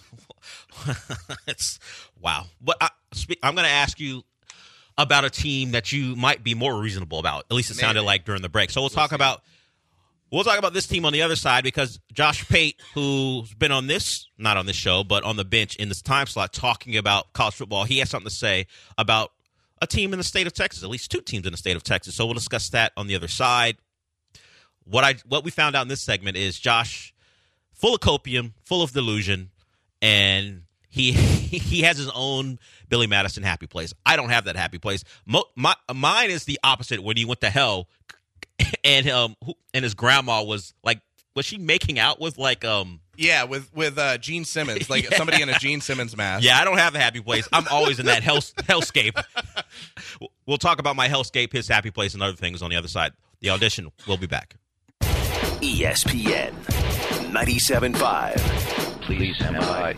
Speaker 3: It's wow. But I, spe- I'm going to ask you about a team that you might be more reasonable about. At least it sounded
Speaker 4: Maybe.
Speaker 3: like during the break. So we'll talk about we'll talk about this team on the other side because Josh Pate, who's been on this not on this show, but on the bench in this time slot talking about college football, he has something to say about a team in the state of Texas. At least two teams in the state of Texas. So we'll discuss that on the other side. What I what we found out in this segment is Josh, full of copium, full of delusion, and he he has his own Billy Madison happy place. I don't have that happy place. Mo, my, mine is the opposite. When he went to hell, and um who, and his grandma was like, was she making out with like um
Speaker 4: Yeah, with with uh, Gene Simmons, like
Speaker 3: Yeah.
Speaker 4: somebody in a Gene Simmons mask.
Speaker 3: yeah, I don't have a happy place. I'm always in that hell hellscape. We'll talk about my hellscape, his happy place, and other things on the other side. The audition. We'll be back.
Speaker 2: E S P N ninety-seven point five.
Speaker 7: Please stand by.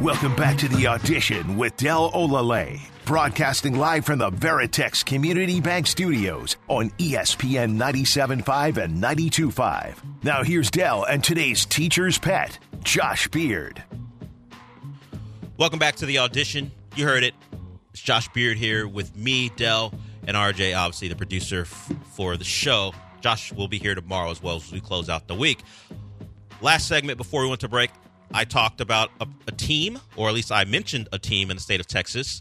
Speaker 2: Welcome back to The Audition with Del Olale, broadcasting live from the Veritex Community Bank Studios on E S P N ninety-seven point five and ninety-two point five. Now here's Del and today's teacher's pet, Josh Beard.
Speaker 3: Welcome back to The Audition. You heard it. It's Josh Beard here with me, Del, and R J, obviously the producer f- for the show. Josh will be here tomorrow as well as we close out the week. Last segment before we went to break, I talked about a, a team, or at least I mentioned a team in the state of Texas,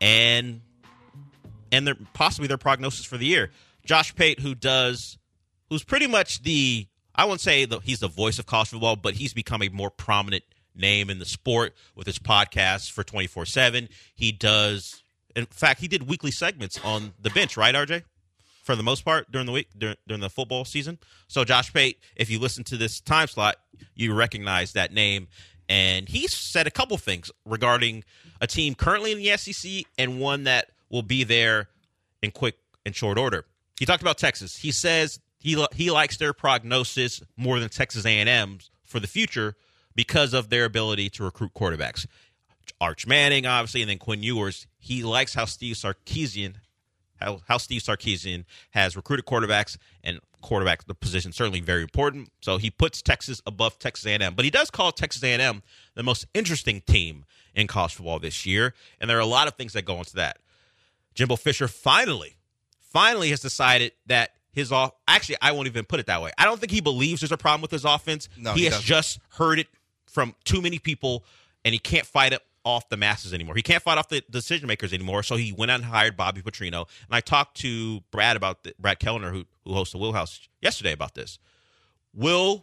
Speaker 3: and and their, possibly their prognosis for the year. Josh Pate, who does, who's pretty much the, I won't say the, he's the voice of college football, but he's become a more prominent name in the sport with his podcasts for twenty-four seven. He does, in fact, he did weekly segments on the bench, right, R J? For the most part during the week, during, during the football season. So Josh Pate, if you listen to this time slot, you recognize that name. And he said a couple things regarding a team currently in the S E C and one that will be there in quick and short order. He talked about Texas. He says he he likes their prognosis more than Texas A and M's for the future because of their ability to recruit quarterbacks. Arch Manning, obviously, and then Quinn Ewers. He likes how Steve Sarkisian How, how Steve Sarkisian has recruited quarterbacks, and quarterback, the position, certainly very important. So he puts Texas above Texas A and M. But he does call Texas A and M the most interesting team in college football this year, and there are a lot of things that go into that. Jimbo Fisher finally, finally has decided that his off. Actually, I won't even put it that way. I don't think he believes there's a problem with his offense.
Speaker 4: No,
Speaker 3: he,
Speaker 4: he
Speaker 3: has
Speaker 4: doesn't.
Speaker 3: just heard it from too many people, and he can't fight it off the masses anymore. He can't fight off the decision makers anymore, so he went out and hired Bobby Petrino. And I talked to Brad about the, Brad Kellner, who who hosts the Wheelhouse, yesterday about this. Will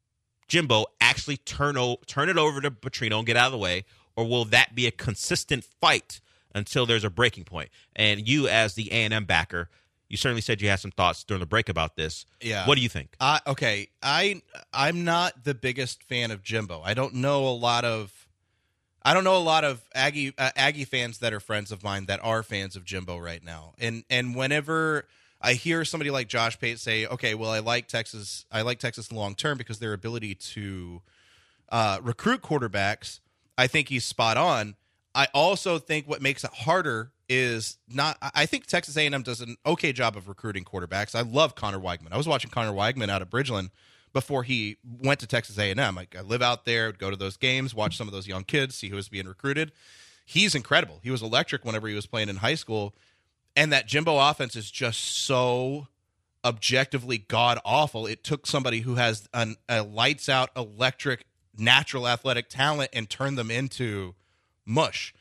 Speaker 3: Jimbo actually turn o- turn it over to Petrino and get out of the way, or will that be a consistent fight until there's a breaking point? And you, as the A and M backer, you certainly said you had some thoughts during the break about this.
Speaker 4: Yeah.
Speaker 3: What do you think?
Speaker 4: Uh, okay, I I'm not the biggest fan of Jimbo. I don't know a lot of I don't know a lot of Aggie uh, Aggie fans that are friends of mine that are fans of Jimbo right now. And and whenever I hear somebody like Josh Pate say, "Okay, well, I like Texas. I like Texas long term because their ability to uh, recruit quarterbacks," I think he's spot on. I also think what makes it harder is not. I think Texas A and M does an okay job of recruiting quarterbacks. I love Connor Weigman. I was watching Connor Weigman out of Bridgeland before he went to Texas A and M. Like, I live out there, would go to those games, watch some of those young kids, see who was being recruited. He's incredible. He was electric whenever he was playing in high school. And that Jimbo offense is just so objectively god-awful. It took somebody who has an, a lights-out, electric, natural athletic talent and turned them into mush.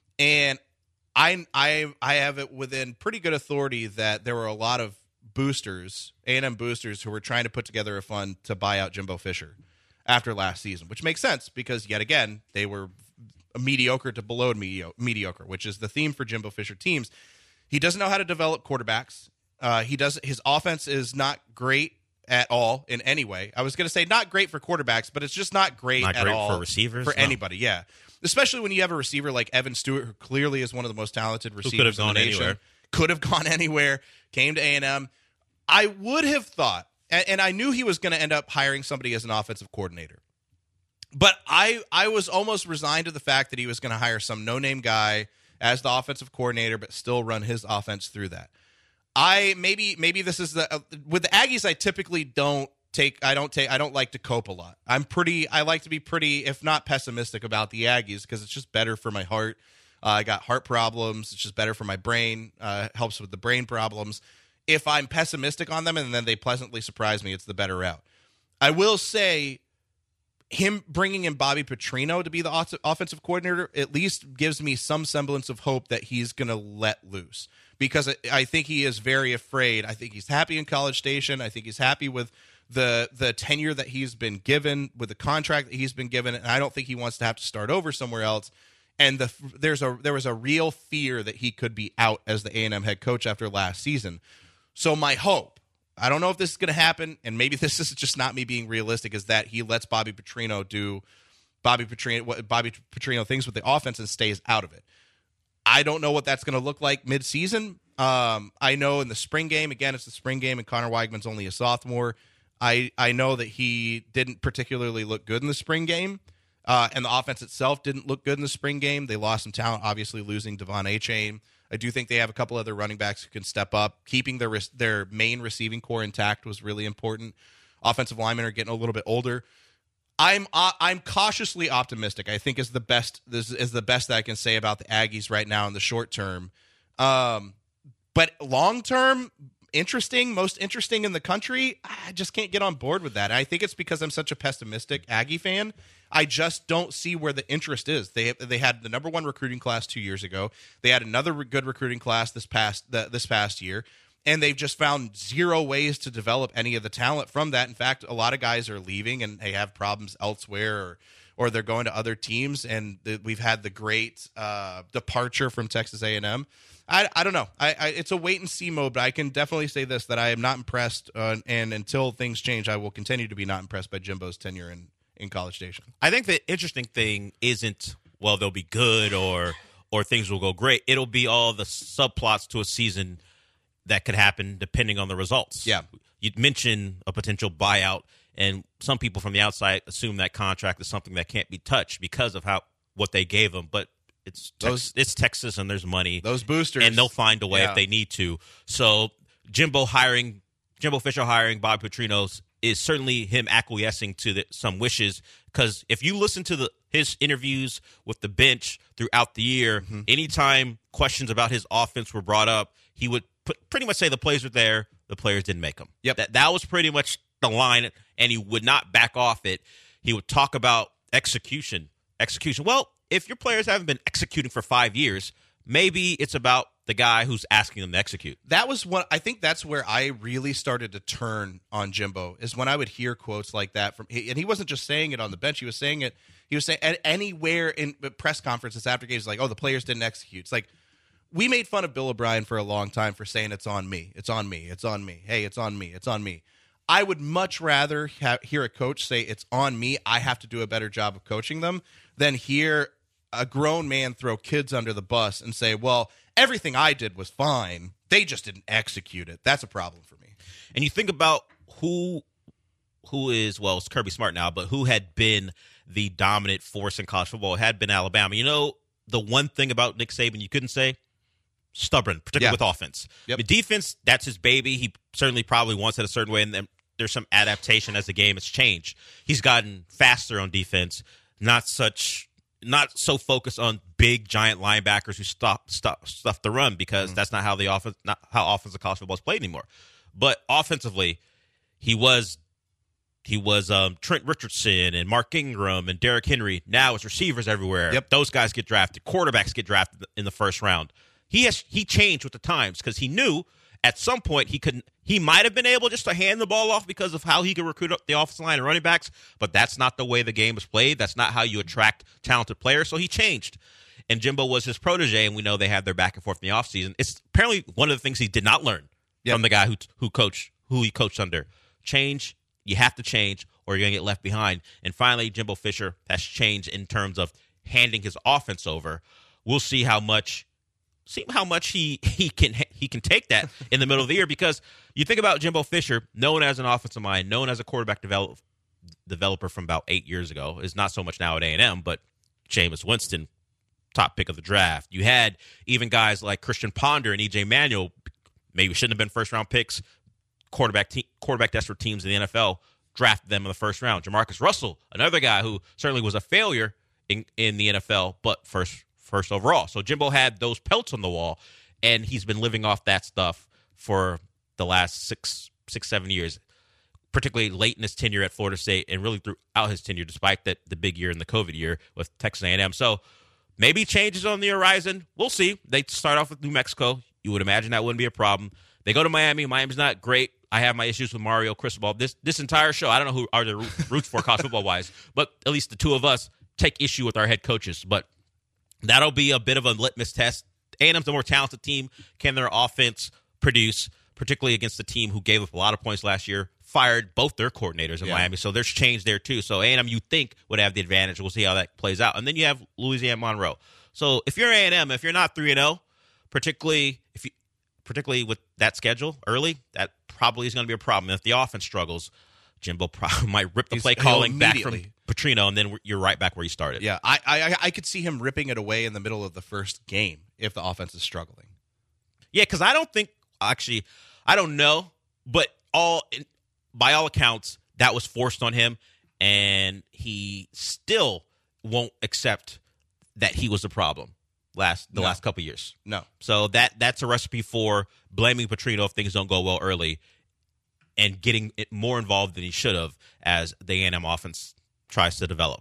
Speaker 4: And I, I, I have it within pretty good authority that there were a lot of boosters, A and M boosters, who were trying to put together a fund to buy out Jimbo Fisher after last season, which makes sense because, yet again, they were mediocre to below medio- mediocre, which is the theme for Jimbo Fisher teams. He doesn't know how to develop quarterbacks. Uh, he does. His offense is not great at all in any way. I was going to say not great for quarterbacks, but it's just not great
Speaker 3: Not
Speaker 4: at
Speaker 3: great
Speaker 4: all
Speaker 3: for receivers?
Speaker 4: for
Speaker 3: No.
Speaker 4: anybody. Yeah, especially when you have a receiver like Evan Stewart, who clearly is one of the most talented receivers
Speaker 3: could have
Speaker 4: in the
Speaker 3: gone
Speaker 4: nation.
Speaker 3: anywhere.
Speaker 4: Could have gone anywhere. Came to A and M. I would have thought, and, and I knew he was going to end up hiring somebody as an offensive coordinator. But I I was almost resigned to the fact that he was going to hire some no-name guy as the offensive coordinator, but still run his offense through that. I maybe maybe this is the uh, with the Aggies. I typically don't take I don't take I don't like to cope a lot. I'm pretty I like to be pretty, if not pessimistic, about the Aggies because it's just better for my heart. Uh, I got heart problems. It's just better for my brain. Uh, helps with the brain problems. If I'm pessimistic on them and then they pleasantly surprise me, it's the better route. I will say, him bringing in Bobby Petrino to be the off- offensive coordinator at least gives me some semblance of hope that he's going to let loose, because I, I think he is very afraid. I think he's happy in College Station. I think he's happy with the the tenure that he's been given, with the contract that he's been given, and I don't think he wants to have to start over somewhere else. And the there's a there was a real fear that he could be out as the A and M head coach after last season. So my hope, I don't know if this is going to happen, and maybe this is just not me being realistic, is that he lets Bobby Petrino do Bobby Petrino what Bobby Petrino thinks with the offense and stays out of it. I don't know what that's going to look like midseason. Um, I know in the spring game, again, it's the spring game, and Connor Weigman's only a sophomore. I, I know that he didn't particularly look good in the spring game. Uh, and the offense itself didn't look good in the spring game. They lost some talent, obviously losing Devon Achane. I do think they have a couple other running backs who can step up. Keeping their their main receiving core intact was really important. Offensive linemen are getting a little bit older. I'm uh, I'm cautiously optimistic. I think is the best this is the best that I can say about the Aggies right now in the short term. Um, but long term, interesting, most interesting in the country. I just can't get on board with that. And I think it's because I'm such a pessimistic Aggie fan. I just don't see where the interest is. They they had the number one recruiting class two years ago. They had another re- good recruiting class this past the, this past year. And they've just found zero ways to develop any of the talent from that. In fact, a lot of guys are leaving and they have problems elsewhere, or or they're going to other teams. And the, we've had the great uh, departure from Texas A and M. I, I don't know. I, I it's a wait and see mode, but I can definitely say this, that I am not impressed. Uh, and until things change, I will continue to be not impressed by Jimbo's tenure in, in College Station.
Speaker 3: I think the interesting thing isn't, well, they'll be good or or things will go great. It'll be all the subplots to a season that could happen depending on the results.
Speaker 4: Yeah.
Speaker 3: You'd mention a potential buyout, and some people from the outside assume that contract is something that can't be touched because of how what they gave them. But it's
Speaker 4: Those-
Speaker 3: Tex- it's Texas, and there's money.
Speaker 4: Those boosters.
Speaker 3: And they'll find a way
Speaker 4: Yeah.
Speaker 3: if they need to. So Jimbo hiring, Jimbo Fisher hiring Bob Petrinos is certainly him acquiescing to the, some wishes. Because if you listen to the his interviews with the bench throughout the year,
Speaker 4: Mm-hmm.
Speaker 3: anytime questions about his offense were brought up, he would put, pretty much say the plays were there, the players didn't make them.
Speaker 4: Yep.
Speaker 3: That, that was pretty much the line, and he would not back off it. He would talk about execution. Execution. Well, if your players haven't been executing for five years, maybe it's about the guy who's asking them to execute.
Speaker 4: That was what I think that's where I really started to turn on Jimbo, is when I would hear quotes like that from, and he wasn't just saying it on the bench. He was saying it, he was saying at anywhere in press conferences after games, like, oh, the players didn't execute. It's like, we made fun of Bill O'Brien for a long time for saying it's on me. It's on me. It's on me. Hey, it's on me. It's on me. I would much rather ha- hear a coach say it's on me, I have to do a better job of coaching them, than hear a grown man throw kids under the bus and say, well, everything I did was fine. They just didn't execute it. That's a problem for me.
Speaker 3: And you think about who who is, well, it's Kirby Smart now, but who had been the dominant force in college football. It had been Alabama. You know, the one thing about Nick Saban you couldn't say? Stubborn, particularly
Speaker 4: Yeah.
Speaker 3: with offense.
Speaker 4: Yep.
Speaker 3: The defense, that's his baby. He certainly probably wants it a certain way, and then there's some adaptation as the game has changed. He's gotten faster on defense, not such, not so focused on big giant linebackers who stop, stop stuff the run, because mm-hmm. that's not how the offense, not how offensive college football is played anymore. But offensively, he was. He was um, Trent Richardson and Mark Ingram and Derrick Henry. Now it's receivers everywhere.
Speaker 4: Yep.
Speaker 3: Those guys get drafted. Quarterbacks get drafted in the first round. He has he changed with the times because he knew at some point he couldn't. He might have been able just to hand the ball off because of how he could recruit up the offensive line and running backs, but that's not the way the game is played. That's not how you attract talented players. So he changed. And Jimbo was his protege, and we know they had their back and forth in the offseason. It's apparently one of the things he did not learn
Speaker 4: Yep.
Speaker 3: from the guy who who coached who he coached under. Change. You have to change, or you're going to get left behind. And finally, Jimbo Fisher has changed in terms of handing his offense over. We'll see how much, see how much he he can he can take that in the middle of the year. Because you think about Jimbo Fisher, known as an offensive mind, known as a quarterback develop, developer from about eight years ago, is not so much now at A and M, but Jameis Winston, top pick of the draft. You had even guys like Christian Ponder and E J Manuel, maybe shouldn't have been first round picks. Quarterback te- quarterback desperate teams in the N F L drafted them in the first round. Jamarcus Russell, another guy who certainly was a failure in, in the N F L, but first first overall. So Jimbo had those pelts on the wall, and he's been living off that stuff for the last six, six, seven years, particularly late in his tenure at Florida State and really throughout his tenure, despite that the big year in the COVID year with Texas A and M. So maybe changes on the horizon. We'll see. They start off with New Mexico. You would imagine that wouldn't be a problem. They go to Miami. Miami's not great. I have my issues with Mario Cristobal. This this entire show, I don't know who are the roots for college football-wise, but at least the two of us take issue with our head coaches. But that'll be a bit of a litmus test. A and M's the more talented team. Can their offense produce, particularly against a team who gave up a lot of points last year, fired both their coordinators in
Speaker 4: Yeah.
Speaker 3: Miami. So there's change there, too. So A and M, you think, would have the advantage. We'll see how that plays out. And then you have Louisiana Monroe. So if you're A and M, if you're not three and oh, particularly if you, particularly with that schedule early, that probably is going to be a problem. And if the offense struggles, Jimbo probably might rip the
Speaker 4: He's-
Speaker 3: play
Speaker 4: he'll
Speaker 3: calling back from
Speaker 4: immediately-
Speaker 3: Petrino, and then you're right back where you started.
Speaker 4: Yeah, I, I I could see him ripping it away in the middle of the first game if the offense is struggling.
Speaker 3: Yeah, because I don't think actually, I don't know, but all by all accounts, that was forced on him, and he still won't accept that he was the problem last the
Speaker 4: No.
Speaker 3: last couple years.
Speaker 4: No.
Speaker 3: So that that's a recipe for blaming Petrino if things don't go well early, and getting it more involved than he should have as the A and M offense tries to develop.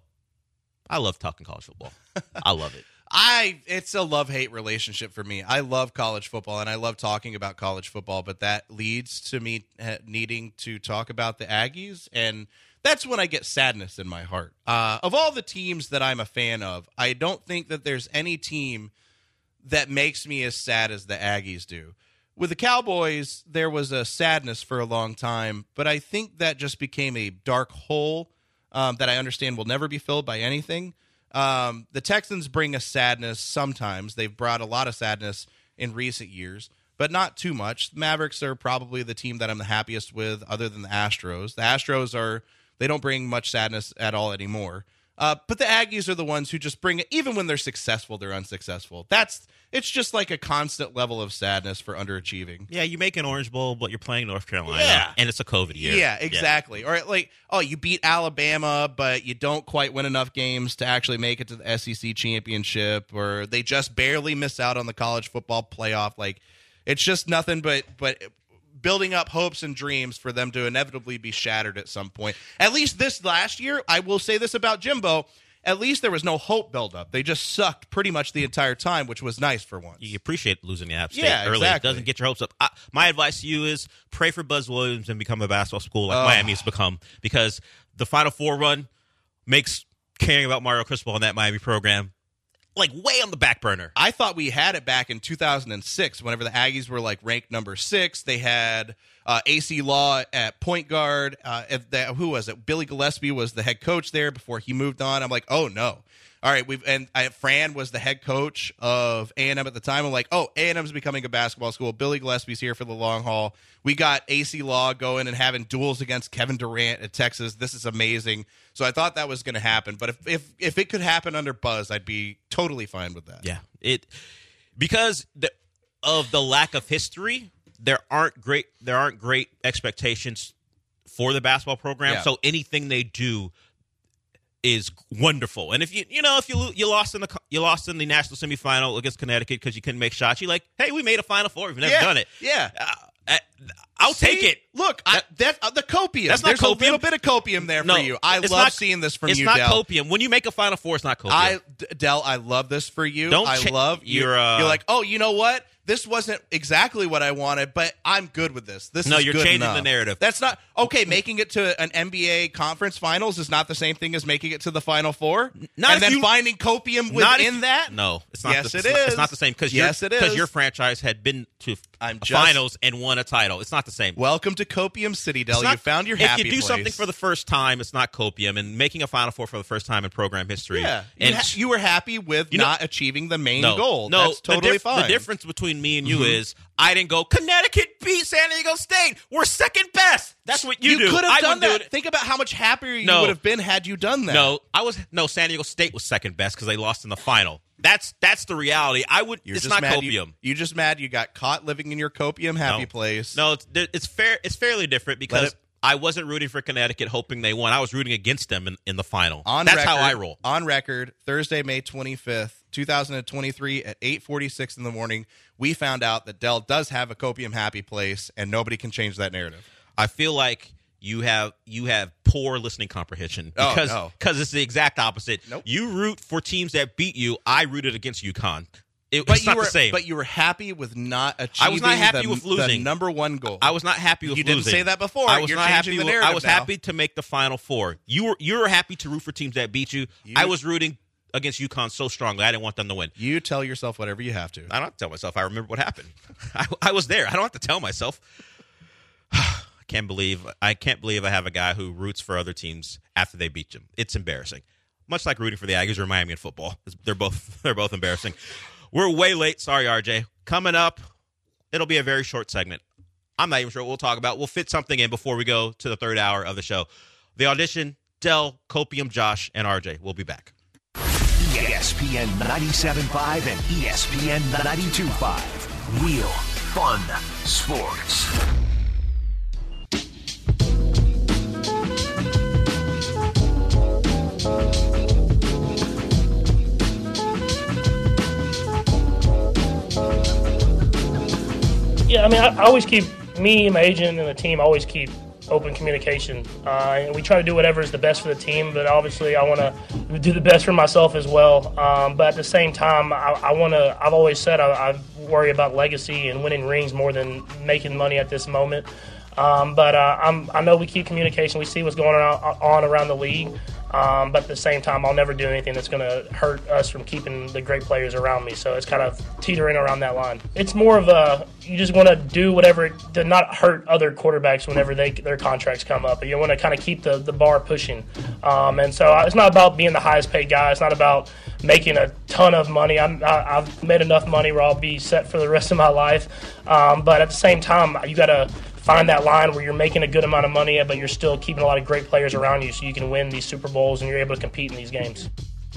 Speaker 3: I love talking college football. I love it.
Speaker 4: I it's a love-hate relationship for me. I love college football and I love talking about college football, but that leads to me uh, needing to talk about the Aggies, and that's when I get sadness in my heart. Uh, of all the teams that I'm a fan of, I don't think that there's any team that makes me as sad as the Aggies do. With the Cowboys, there was a sadness for a long time, but I think that just became a dark hole um, that I understand will never be filled by anything. Um, the Texans bring us sadness sometimes. They've brought a lot of sadness in recent years, but not too much. The Mavericks are probably the team that I'm the happiest with, other than the Astros. The Astros are, they don't bring much sadness at all anymore. Uh, but the Aggies are the ones who just bring it, even when they're successful, they're unsuccessful. That's, it's just like a constant level of sadness for underachieving.
Speaker 3: Yeah, you make an Orange Bowl, but you're playing North Carolina,
Speaker 4: Yeah.
Speaker 3: and it's a COVID year.
Speaker 4: Yeah, exactly. Or like, oh, you beat Alabama, but you don't quite win enough games to actually make it to the S E C championship, or they just barely miss out on the college football playoff. Like, it's just nothing but but building up hopes and dreams for them to inevitably be shattered at some point. At least this last year, I will say this about Jimbo, at least there was no hope buildup. They just sucked pretty much the entire time, which was nice for once.
Speaker 3: You appreciate losing the App State
Speaker 4: Yeah,
Speaker 3: early.
Speaker 4: exactly.
Speaker 3: It doesn't get your hopes up. I, my advice to you is pray for Buzz Williams and become a basketball school like
Speaker 4: Oh.
Speaker 3: Miami has become, because the Final Four run makes caring about Mario Cristobal and that Miami program like way on the back burner.
Speaker 4: I thought we had it back in two thousand six whenever the Aggies were like ranked number six. They had uh, A C Law at point guard. Uh, if the, who was it? Billy Gillespie was the head coach there before he moved on. I'm like, oh no. All right, we've and I, Fran was the head coach of A and M at the time. I'm like, oh, A and M's becoming a basketball school. Billy Gillespie's here for the long haul. We got A C Law going and having duels against Kevin Durant at Texas. This is amazing. So I thought that was going to happen. But if, if if it could happen under Buzz, I'd be totally fine with that.
Speaker 3: Yeah, it because the, of the lack of history, there aren't great there aren't great expectations for the basketball program.
Speaker 4: Yeah.
Speaker 3: So anything they do is wonderful. And if you you know if you lo- you lost in the co- you lost in the national semifinal against Connecticut because you couldn't make shots, you're like, hey, we made a Final Four. We've never
Speaker 4: Yeah,
Speaker 3: done it.
Speaker 4: yeah.
Speaker 3: Uh, I, I'll take
Speaker 4: See?
Speaker 3: it.
Speaker 4: Look, I, that uh, the copium.
Speaker 3: That's not
Speaker 4: There's
Speaker 3: copium.
Speaker 4: a little bit of copium there
Speaker 3: No,
Speaker 4: for you. I
Speaker 3: it's
Speaker 4: love
Speaker 3: not-
Speaker 4: seeing this from
Speaker 3: it's
Speaker 4: you,
Speaker 3: not
Speaker 4: Del.
Speaker 3: copium. When you make a Final Four, it's not copium.
Speaker 4: I, D- Del, I love this for you.
Speaker 3: Don't
Speaker 4: I
Speaker 3: cha-
Speaker 4: love you.
Speaker 3: you're, uh,
Speaker 4: you're like, oh, you know what? This wasn't exactly what I wanted, but I'm good with this. This
Speaker 3: No,
Speaker 4: is
Speaker 3: you're
Speaker 4: good
Speaker 3: changing
Speaker 4: enough.
Speaker 3: the narrative.
Speaker 4: That's not okay. Making it to an N B A conference finals is not the same thing as making it to the Final Four.
Speaker 3: Not
Speaker 4: and
Speaker 3: if
Speaker 4: then
Speaker 3: you-
Speaker 4: finding copium
Speaker 3: Not
Speaker 4: within
Speaker 3: if-
Speaker 4: that.
Speaker 3: No, it's not.
Speaker 4: Yes,
Speaker 3: the,
Speaker 4: it
Speaker 3: it's not-
Speaker 4: is.
Speaker 3: It's not the same because
Speaker 4: Yes, it
Speaker 3: because
Speaker 4: is.
Speaker 3: your franchise had been to
Speaker 4: I'm
Speaker 3: a
Speaker 4: just-
Speaker 3: finals and won a title. It's not the same.
Speaker 4: Welcome to Copium City, Del.
Speaker 3: It's not-
Speaker 4: You found your
Speaker 3: if
Speaker 4: happy
Speaker 3: you do
Speaker 4: place.
Speaker 3: something for the first time, it's not copium. And making a Final Four for the first time in program history,
Speaker 4: Yeah, you,
Speaker 3: and
Speaker 4: ha- you were happy with
Speaker 3: You know-
Speaker 4: not achieving the main
Speaker 3: no,
Speaker 4: goal.
Speaker 3: no,
Speaker 4: That's totally
Speaker 3: the dif-
Speaker 4: fine.
Speaker 3: The difference between me and you is I didn't go Connecticut beat San Diego State. We're second best. That's what you, do.
Speaker 4: could have
Speaker 3: I
Speaker 4: done
Speaker 3: wouldn't do
Speaker 4: that.
Speaker 3: it.
Speaker 4: Think about how much happier you
Speaker 3: No.
Speaker 4: would have been had you done that.
Speaker 3: No, I was no San Diego State was second best because they lost in the final. That's that's the reality. I would.
Speaker 4: You're
Speaker 3: it's
Speaker 4: just
Speaker 3: not
Speaker 4: mad
Speaker 3: copium.
Speaker 4: You, you just mad you got caught living in your copium happy
Speaker 3: No.
Speaker 4: place.
Speaker 3: No, it's it's fair. It's fairly different because
Speaker 4: it-
Speaker 3: I wasn't rooting for Connecticut, hoping they won. I was rooting against them in, in the final.
Speaker 4: On
Speaker 3: That's
Speaker 4: record,
Speaker 3: how I roll.
Speaker 4: On record, Thursday, May twenty-fifth, twenty twenty-three at eight forty-six in the morning, we found out that Dell does have a copium happy place, and nobody can change that narrative.
Speaker 3: I feel like you have you have poor listening comprehension
Speaker 4: Oh,
Speaker 3: because
Speaker 4: no.
Speaker 3: because it's the exact opposite.
Speaker 4: Nope.
Speaker 3: You root for teams that beat you. I rooted against UConn. It,
Speaker 4: But
Speaker 3: it's
Speaker 4: you
Speaker 3: not
Speaker 4: were,
Speaker 3: the same.
Speaker 4: But you were happy with not
Speaker 3: I
Speaker 4: achieving
Speaker 3: was not happy
Speaker 4: the,
Speaker 3: with
Speaker 4: the
Speaker 3: losing.
Speaker 4: number one goal.
Speaker 3: I was not happy with
Speaker 4: You didn't
Speaker 3: losing.
Speaker 4: say that before.
Speaker 3: I was
Speaker 4: You're
Speaker 3: not
Speaker 4: changing
Speaker 3: happy
Speaker 4: the
Speaker 3: with,
Speaker 4: narrative
Speaker 3: I was
Speaker 4: now.
Speaker 3: happy to make the Final Four. You were you were happy to root for teams that beat you.
Speaker 4: You-
Speaker 3: I was rooting against UConn so strongly. I didn't want them to win.
Speaker 4: You tell yourself whatever you have to.
Speaker 3: I don't have to tell myself. I remember what happened. I, I was there. I don't have to tell myself. I can't believe I can't believe I have a guy who roots for other teams after they beat them. It's embarrassing. Much like rooting for the Aggies or Miami in football. It's- They're both they're both embarrassing. We're way late. Sorry, R J. Coming up, it'll be a very short segment. I'm not even sure what we'll talk about. We'll fit something in before we go to the third hour of the show. The Audition, Del, Copium, Josh, and R J. We'll be back.
Speaker 2: E S P N ninety-seven point five and E S P N ninety-two point five. Real fun sports.
Speaker 8: Yeah, I mean, I, I always keep, me, my agent, and the team always keep open communication. Uh, and we try to do whatever is the best for the team, but obviously I want to do the best for myself as well. Um, but at the same time, I, I want to, I've always said I, I worry about legacy and winning rings more than making money at this moment. Um, but uh, I'm, I know we keep communication. We see what's going on, on around the league. Um, but at the same time, I'll never do anything that's going to hurt us from keeping the great players around me. So it's kind of teetering around that line. It's more of a, you just want to do whatever to not hurt other quarterbacks whenever they their contracts come up. You want to kind of keep the, the bar pushing. Um, and so it's not about being the highest paid guy. It's not about making a ton of money. I'm, I, I've made enough money where I'll be set for the rest of my life. Um, but at the same time, you got to find that line where you're making a good amount of money, but you're still keeping a lot of great players around you so you can win these Super Bowls and you're able to compete in these games.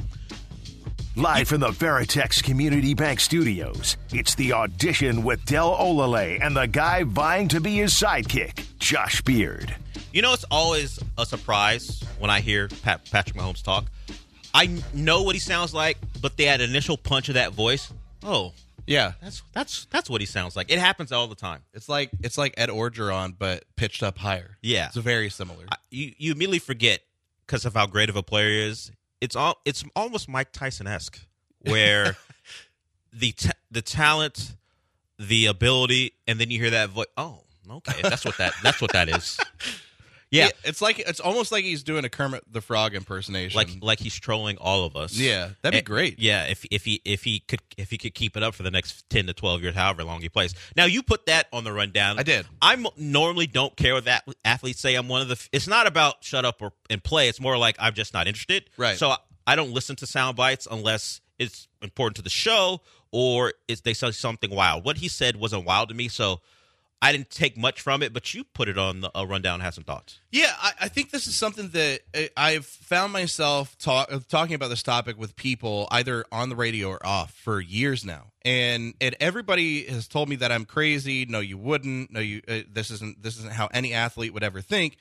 Speaker 2: Live from the Veritex Community Bank Studios, it's The Audition with Del Olale and the guy vying to be his sidekick, Josh Beard.
Speaker 3: You know, it's always a surprise when I hear Pat, Patrick Mahomes talk. I know what he sounds like, but that initial punch of that voice, oh,
Speaker 4: Yeah,
Speaker 3: that's that's that's what he sounds like. It happens all the time.
Speaker 4: it's like it's like Ed Orgeron, but pitched up higher.
Speaker 3: Yeah.
Speaker 4: It's very similar.
Speaker 3: I, you you immediately forget because of how great of a player he is. It's all it's almost Mike Tyson-esque, where the ta- the talent, the ability, and then you hear that voice. Oh, okay, that's what that that's what that is. Yeah,
Speaker 4: Yeah, it's like it's almost like he's doing a Kermit the Frog impersonation.
Speaker 3: like like he's trolling all of us.
Speaker 4: Yeah, that'd be
Speaker 3: And-
Speaker 4: great.
Speaker 3: Yeah, if if he if he could if he could keep it up for the next ten to twelve years, however long he plays. Now you put that on the rundown.
Speaker 4: I did.
Speaker 3: I normally don't care what that athletes say. I'm one of the. It's not about shut up or and play. It's more like I'm just not interested.
Speaker 4: Right.
Speaker 3: So I, I don't listen to sound bites unless it's important to the show or it's they say something wild. What he said wasn't wild to me, so I didn't take much from it, but you put it on the, a rundown and have some thoughts.
Speaker 4: Yeah, I, I think this is something that I- I've found myself talk, talking about this topic with people either on the radio or off for years now, and and everybody has told me that I'm crazy. No, you wouldn't. No, you. Uh, this isn't. This isn't how any athlete would ever think.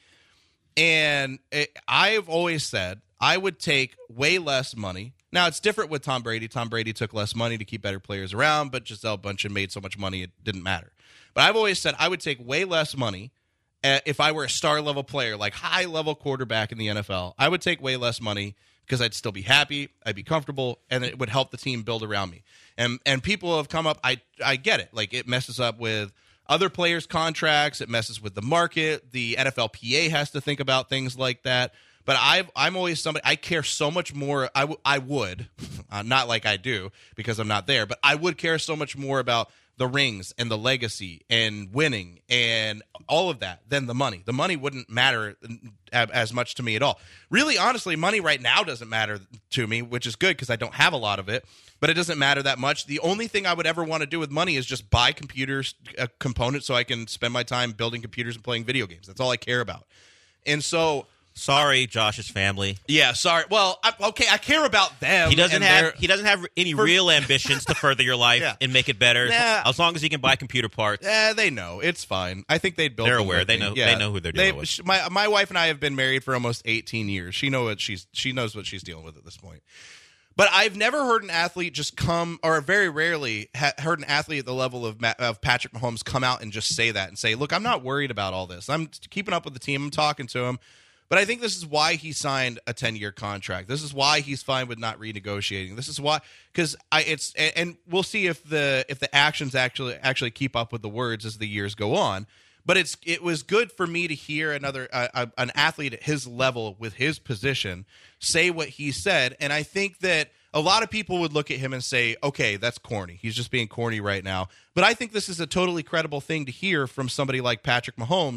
Speaker 4: And it, I've always said I would take way less money. Now it's different with Tom Brady. Tom Brady took less money to keep better players around, but Gisele Bündchen made so much money it didn't matter. But I've always said I would take way less money uh, if I were a star-level player, like high-level quarterback in the N F L. I would take way less money because I'd still be happy, I'd be comfortable, and it would help the team build around me. And and people have come up, I I get it. Like, it messes up with other players' contracts. It messes with the market. The N F L P A has to think about things like that. But I've, I'm always somebody, I care so much more. I, w- I would, uh, not like I do because I'm not there, but I would care so much more about the rings and the legacy and winning and all of that than the money. The money wouldn't matter as much to me at all. Really, honestly, money right now doesn't matter to me, which is good because I don't have a lot of it, but it doesn't matter that much. The only thing I would ever want to do with money is just buy computers, uh, components so I can spend my time building computers and playing video games. That's all I care about. And so...
Speaker 3: Sorry, Josh's family.
Speaker 4: Yeah, sorry. Well, I, okay, I care about them.
Speaker 3: He doesn't
Speaker 4: and
Speaker 3: have
Speaker 4: their-
Speaker 3: he doesn't have any
Speaker 4: For-
Speaker 3: real ambitions to further your life
Speaker 4: Yeah.
Speaker 3: and make it better.
Speaker 4: Nah.
Speaker 3: As long as he can buy computer parts.
Speaker 4: Eh, they know it's fine. I think they'd build.
Speaker 3: They're
Speaker 4: them
Speaker 3: aware.
Speaker 4: with
Speaker 3: They
Speaker 4: me.
Speaker 3: know-
Speaker 4: Yeah.
Speaker 3: they know who they're dealing with.
Speaker 4: sh- My my wife and I have been married for almost eighteen years. She know what she's she knows what she's dealing with at this point. But I've never heard an athlete just come, or very rarely ha- heard an athlete at the level of Ma- of Patrick Mahomes come out and just say that and say, "Look, I'm not worried about all this. I'm keeping up with the team. I'm talking to him." But I think this is why he signed a ten-year contract. This is why he's fine with not renegotiating. This is why, because I it's and, and we'll see if the if the actions actually actually keep up with the words as the years go on. But it's it was good for me to hear another uh, uh, an athlete at his level with his position say what he said, and I think that a lot of people would look at him and say, "Okay, that's corny. He's just being corny right now." But I think this is a totally credible thing to hear from somebody like Patrick Mahomes,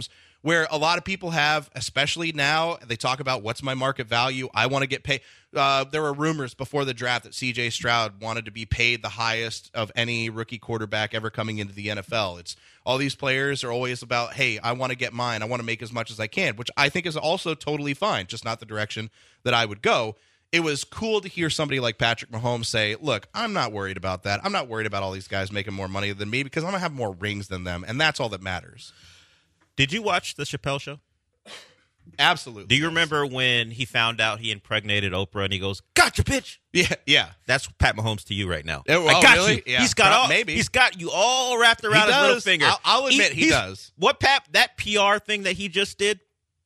Speaker 4: where a lot of people have, especially now, they talk about what's my market value. I want to get paid. Uh, there were rumors before the draft that C J Stroud wanted to be paid the highest of any rookie quarterback ever coming into the N F L. It's all these players are always about, hey, I want to get mine. I want to make as much as I can, which I think is also totally fine, just not the direction that I would go. It was cool to hear somebody like Patrick Mahomes say, look, I'm not worried about that. I'm not worried about all these guys making more money than me because I'm going to have more rings than them, and that's all that matters.
Speaker 3: Did you watch the Chappelle Show?
Speaker 4: Absolutely.
Speaker 3: Do you remember when he found out he impregnated Oprah and he goes, "Gotcha, bitch"?
Speaker 4: Yeah, yeah.
Speaker 3: That's Pat Mahomes to you right now.
Speaker 4: Oh,
Speaker 3: I got
Speaker 4: really?
Speaker 3: you.
Speaker 4: Yeah,
Speaker 3: he's got
Speaker 4: prob-
Speaker 3: all.
Speaker 4: maybe.
Speaker 3: He's got you all wrapped around
Speaker 4: He
Speaker 3: his little
Speaker 4: does.
Speaker 3: finger.
Speaker 4: I'll, I'll admit he,
Speaker 3: he's-
Speaker 4: does.
Speaker 3: What Pat? That P R thing that he just did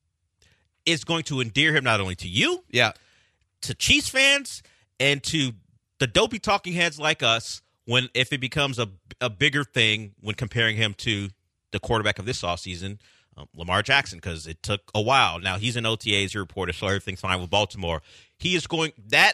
Speaker 3: is going to endear him not only to you,
Speaker 4: Yeah.
Speaker 3: to Chiefs fans, and to the dopey talking heads like us. When if it becomes a a bigger thing when comparing him to the quarterback of this offseason, um, Lamar Jackson, because it took a while. Now he's in O T As, he reported, so everything's fine with Baltimore. He is going that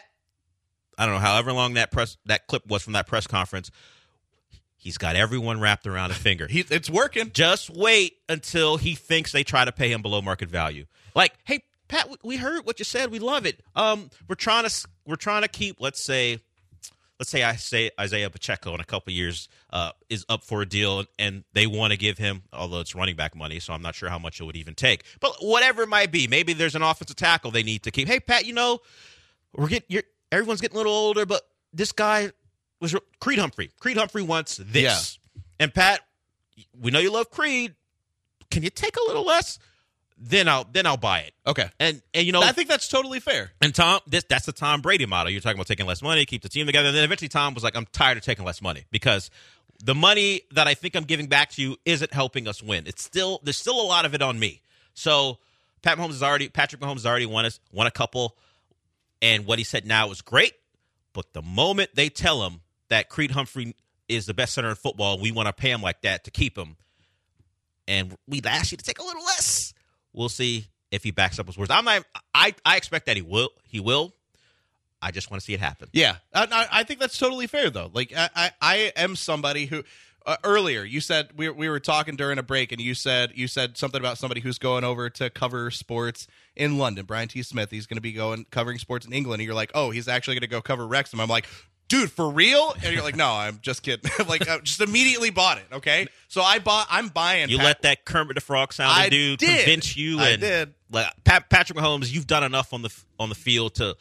Speaker 3: I don't know however long that press that clip was from that press conference. He's got everyone wrapped around his finger.
Speaker 4: He, it's working.
Speaker 3: Just wait until he thinks they try to pay him below market value. Like, hey, Pat, we heard what you said. We love it. Um, we're trying to we're trying to keep, let's say, let's say I say Isaiah Pacheco in a couple of years uh, is up for a deal, and they want to give him, although it's running back money, so I'm not sure how much it would even take. But whatever it might be, maybe there's an offensive tackle they need to keep. Hey, Pat, you know, we're getting you're, everyone's getting a little older, but this guy was Creed Humphrey. Creed Humphrey wants this,
Speaker 4: Yeah.
Speaker 3: And Pat, we know you love Creed. Can you take a little less? Then I'll then I'll buy it.
Speaker 4: Okay.
Speaker 3: And and you know
Speaker 4: I think that's totally fair.
Speaker 3: And Tom, this that's the Tom Brady model. You're talking about taking less money, keep the team together. And then eventually Tom was like, I'm tired of taking less money because the money that I think I'm giving back to you isn't helping us win. It's still there's still a lot of it on me. So Pat Mahomes has already Patrick Mahomes has already won us won a couple, and what he said now is great. But the moment they tell him that Creed Humphrey is the best center in football, and we want to pay him like that to keep him, and we'd ask you to take a little less. We'll see if he backs up his words. I'm not. I, I expect that he will. He will. I just want to see it happen.
Speaker 4: Yeah, I, I I think that's totally fair, though. Like, I, I, I am somebody who uh, earlier you said we we were talking during a break, and you said you said something about somebody who's going over to cover sports in London. Brian T. Smith. He's going to be going covering sports in England, and you're like, oh, he's actually going to go cover Wrexham. I'm like, dude, for real? And you're like, no, I'm just kidding. Like, I just immediately bought it. Okay, so I bought. I'm buying.
Speaker 3: You
Speaker 4: Pat-
Speaker 3: let that Kermit the Frog sounding
Speaker 4: I
Speaker 3: dude
Speaker 4: did.
Speaker 3: convince you.
Speaker 4: I
Speaker 3: And
Speaker 4: did.
Speaker 3: Like Pat, Patrick Mahomes, you've done enough on the on the field to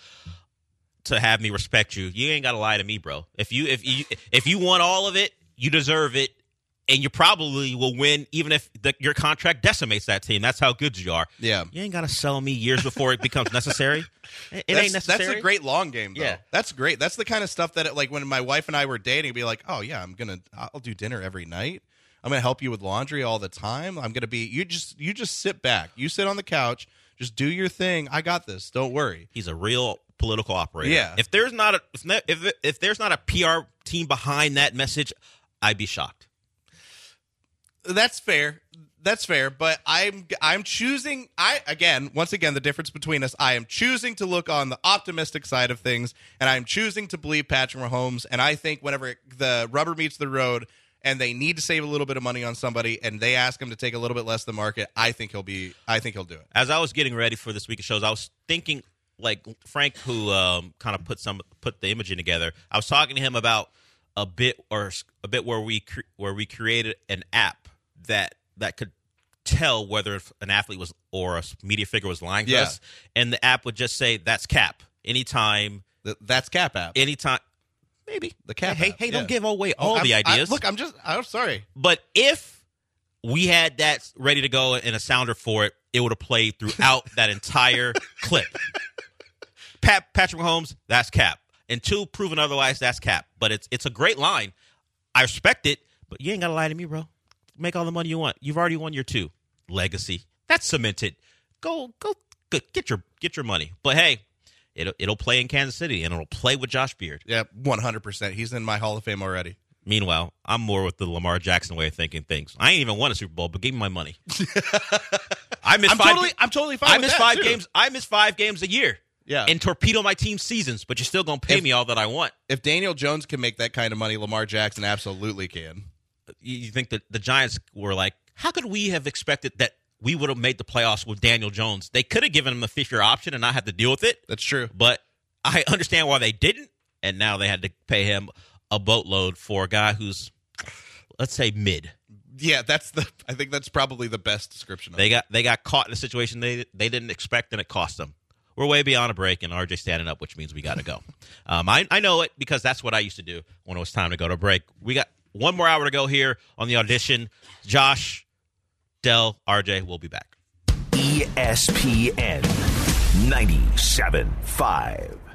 Speaker 3: to have me respect you. You ain't got to lie to me, bro. If you if you if you want all of it, you deserve it, and you probably will win, even if the, your contract decimates that team. That's how good you are.
Speaker 4: Yeah.
Speaker 3: You ain't got to sell me years before it becomes necessary. It, it
Speaker 4: that's,
Speaker 3: ain't necessary.
Speaker 4: That's a great long game, though.
Speaker 3: Yeah.
Speaker 4: That's great. That's the kind of stuff that, like, when my wife and I were dating, it'd be like, oh, yeah, I'm going to, I'll do dinner every night. I'm going to help you with laundry all the time. I'm going to be, you just, you just sit back. You sit on the couch. Just do your thing. I got this. Don't worry.
Speaker 3: He's a real political operator.
Speaker 4: Yeah.
Speaker 3: If there's not a if ne- if, if there's not a P R team behind that message, I'd be shocked.
Speaker 4: That's fair. That's fair. But I'm, I'm choosing, I, again, once again, the difference between us, I am choosing to look on the optimistic side of things, and I'm choosing to believe Patrick Mahomes. And I think whenever the rubber meets the road, and they need to save a little bit of money on somebody, and they ask him to take a little bit less than market, I think he'll be. I think he'll do it.
Speaker 3: As I was getting ready for this week of shows, I was thinking, like Frank, who um, kind of put some put the imaging together. I was talking to him about a bit or a bit where we cre- where we created an app that that could tell whether an athlete was or a media figure was lying to
Speaker 4: Yeah.
Speaker 3: us, and the app would just say that's cap anytime,
Speaker 4: Th- That's Cap app.
Speaker 3: anytime. Maybe
Speaker 4: The Cap
Speaker 3: Hey,
Speaker 4: app,
Speaker 3: hey,
Speaker 4: yeah.
Speaker 3: don't give away
Speaker 4: Oh,
Speaker 3: all
Speaker 4: I'm-
Speaker 3: the
Speaker 4: I-
Speaker 3: ideas.
Speaker 4: look, I'm just. I'm sorry.
Speaker 3: But if we had that ready to go and a sounder for it, it would have played throughout that entire clip. Pat, Patrick Mahomes, that's cap. Until proven otherwise, that's cap. But it's it's a great line. I respect it, but you ain't got to lie to me, bro. Make all the money you want. You've already won your two. Legacy. That's cemented. Go, go, go get your get your money. But hey, it'll, it'll play in Kansas City, and it'll play with Josh Beard.
Speaker 4: Yeah, one hundred percent. He's in my Hall of Fame already.
Speaker 3: Meanwhile, I'm more with the Lamar Jackson way of thinking things. I ain't even won a Super Bowl, but give me my money. I miss
Speaker 4: I'm
Speaker 3: five.
Speaker 4: totally. I'm totally fine.
Speaker 3: I
Speaker 4: with
Speaker 3: miss
Speaker 4: that,
Speaker 3: five
Speaker 4: too.
Speaker 3: games. I miss five games a year.
Speaker 4: Yeah.
Speaker 3: And torpedo my team's seasons, but you're still gonna pay
Speaker 4: If-
Speaker 3: me all that I want.
Speaker 4: If Daniel Jones can make that kind of money, Lamar Jackson absolutely can.
Speaker 3: You, you think that the Giants were like, how could we have expected that we would have made the playoffs with Daniel Jones. They could have given him the fifth-year option and not have to deal with it.
Speaker 4: That's true.
Speaker 3: But I understand why they didn't, and now they had to pay him a boatload for a guy who's, let's say, mid.
Speaker 4: Yeah, that's the. I think that's probably the best description of
Speaker 3: They
Speaker 4: it.
Speaker 3: got they got caught in a situation they they didn't expect, and it cost them. We're way beyond a break, and R J standing up, which means we got to go. um, I, I know it because that's what I used to do when it was time to go to break. We got one more hour to go here on the audition. Josh, Del, R J, we'll be back.
Speaker 2: E S P N ninety-seven point five.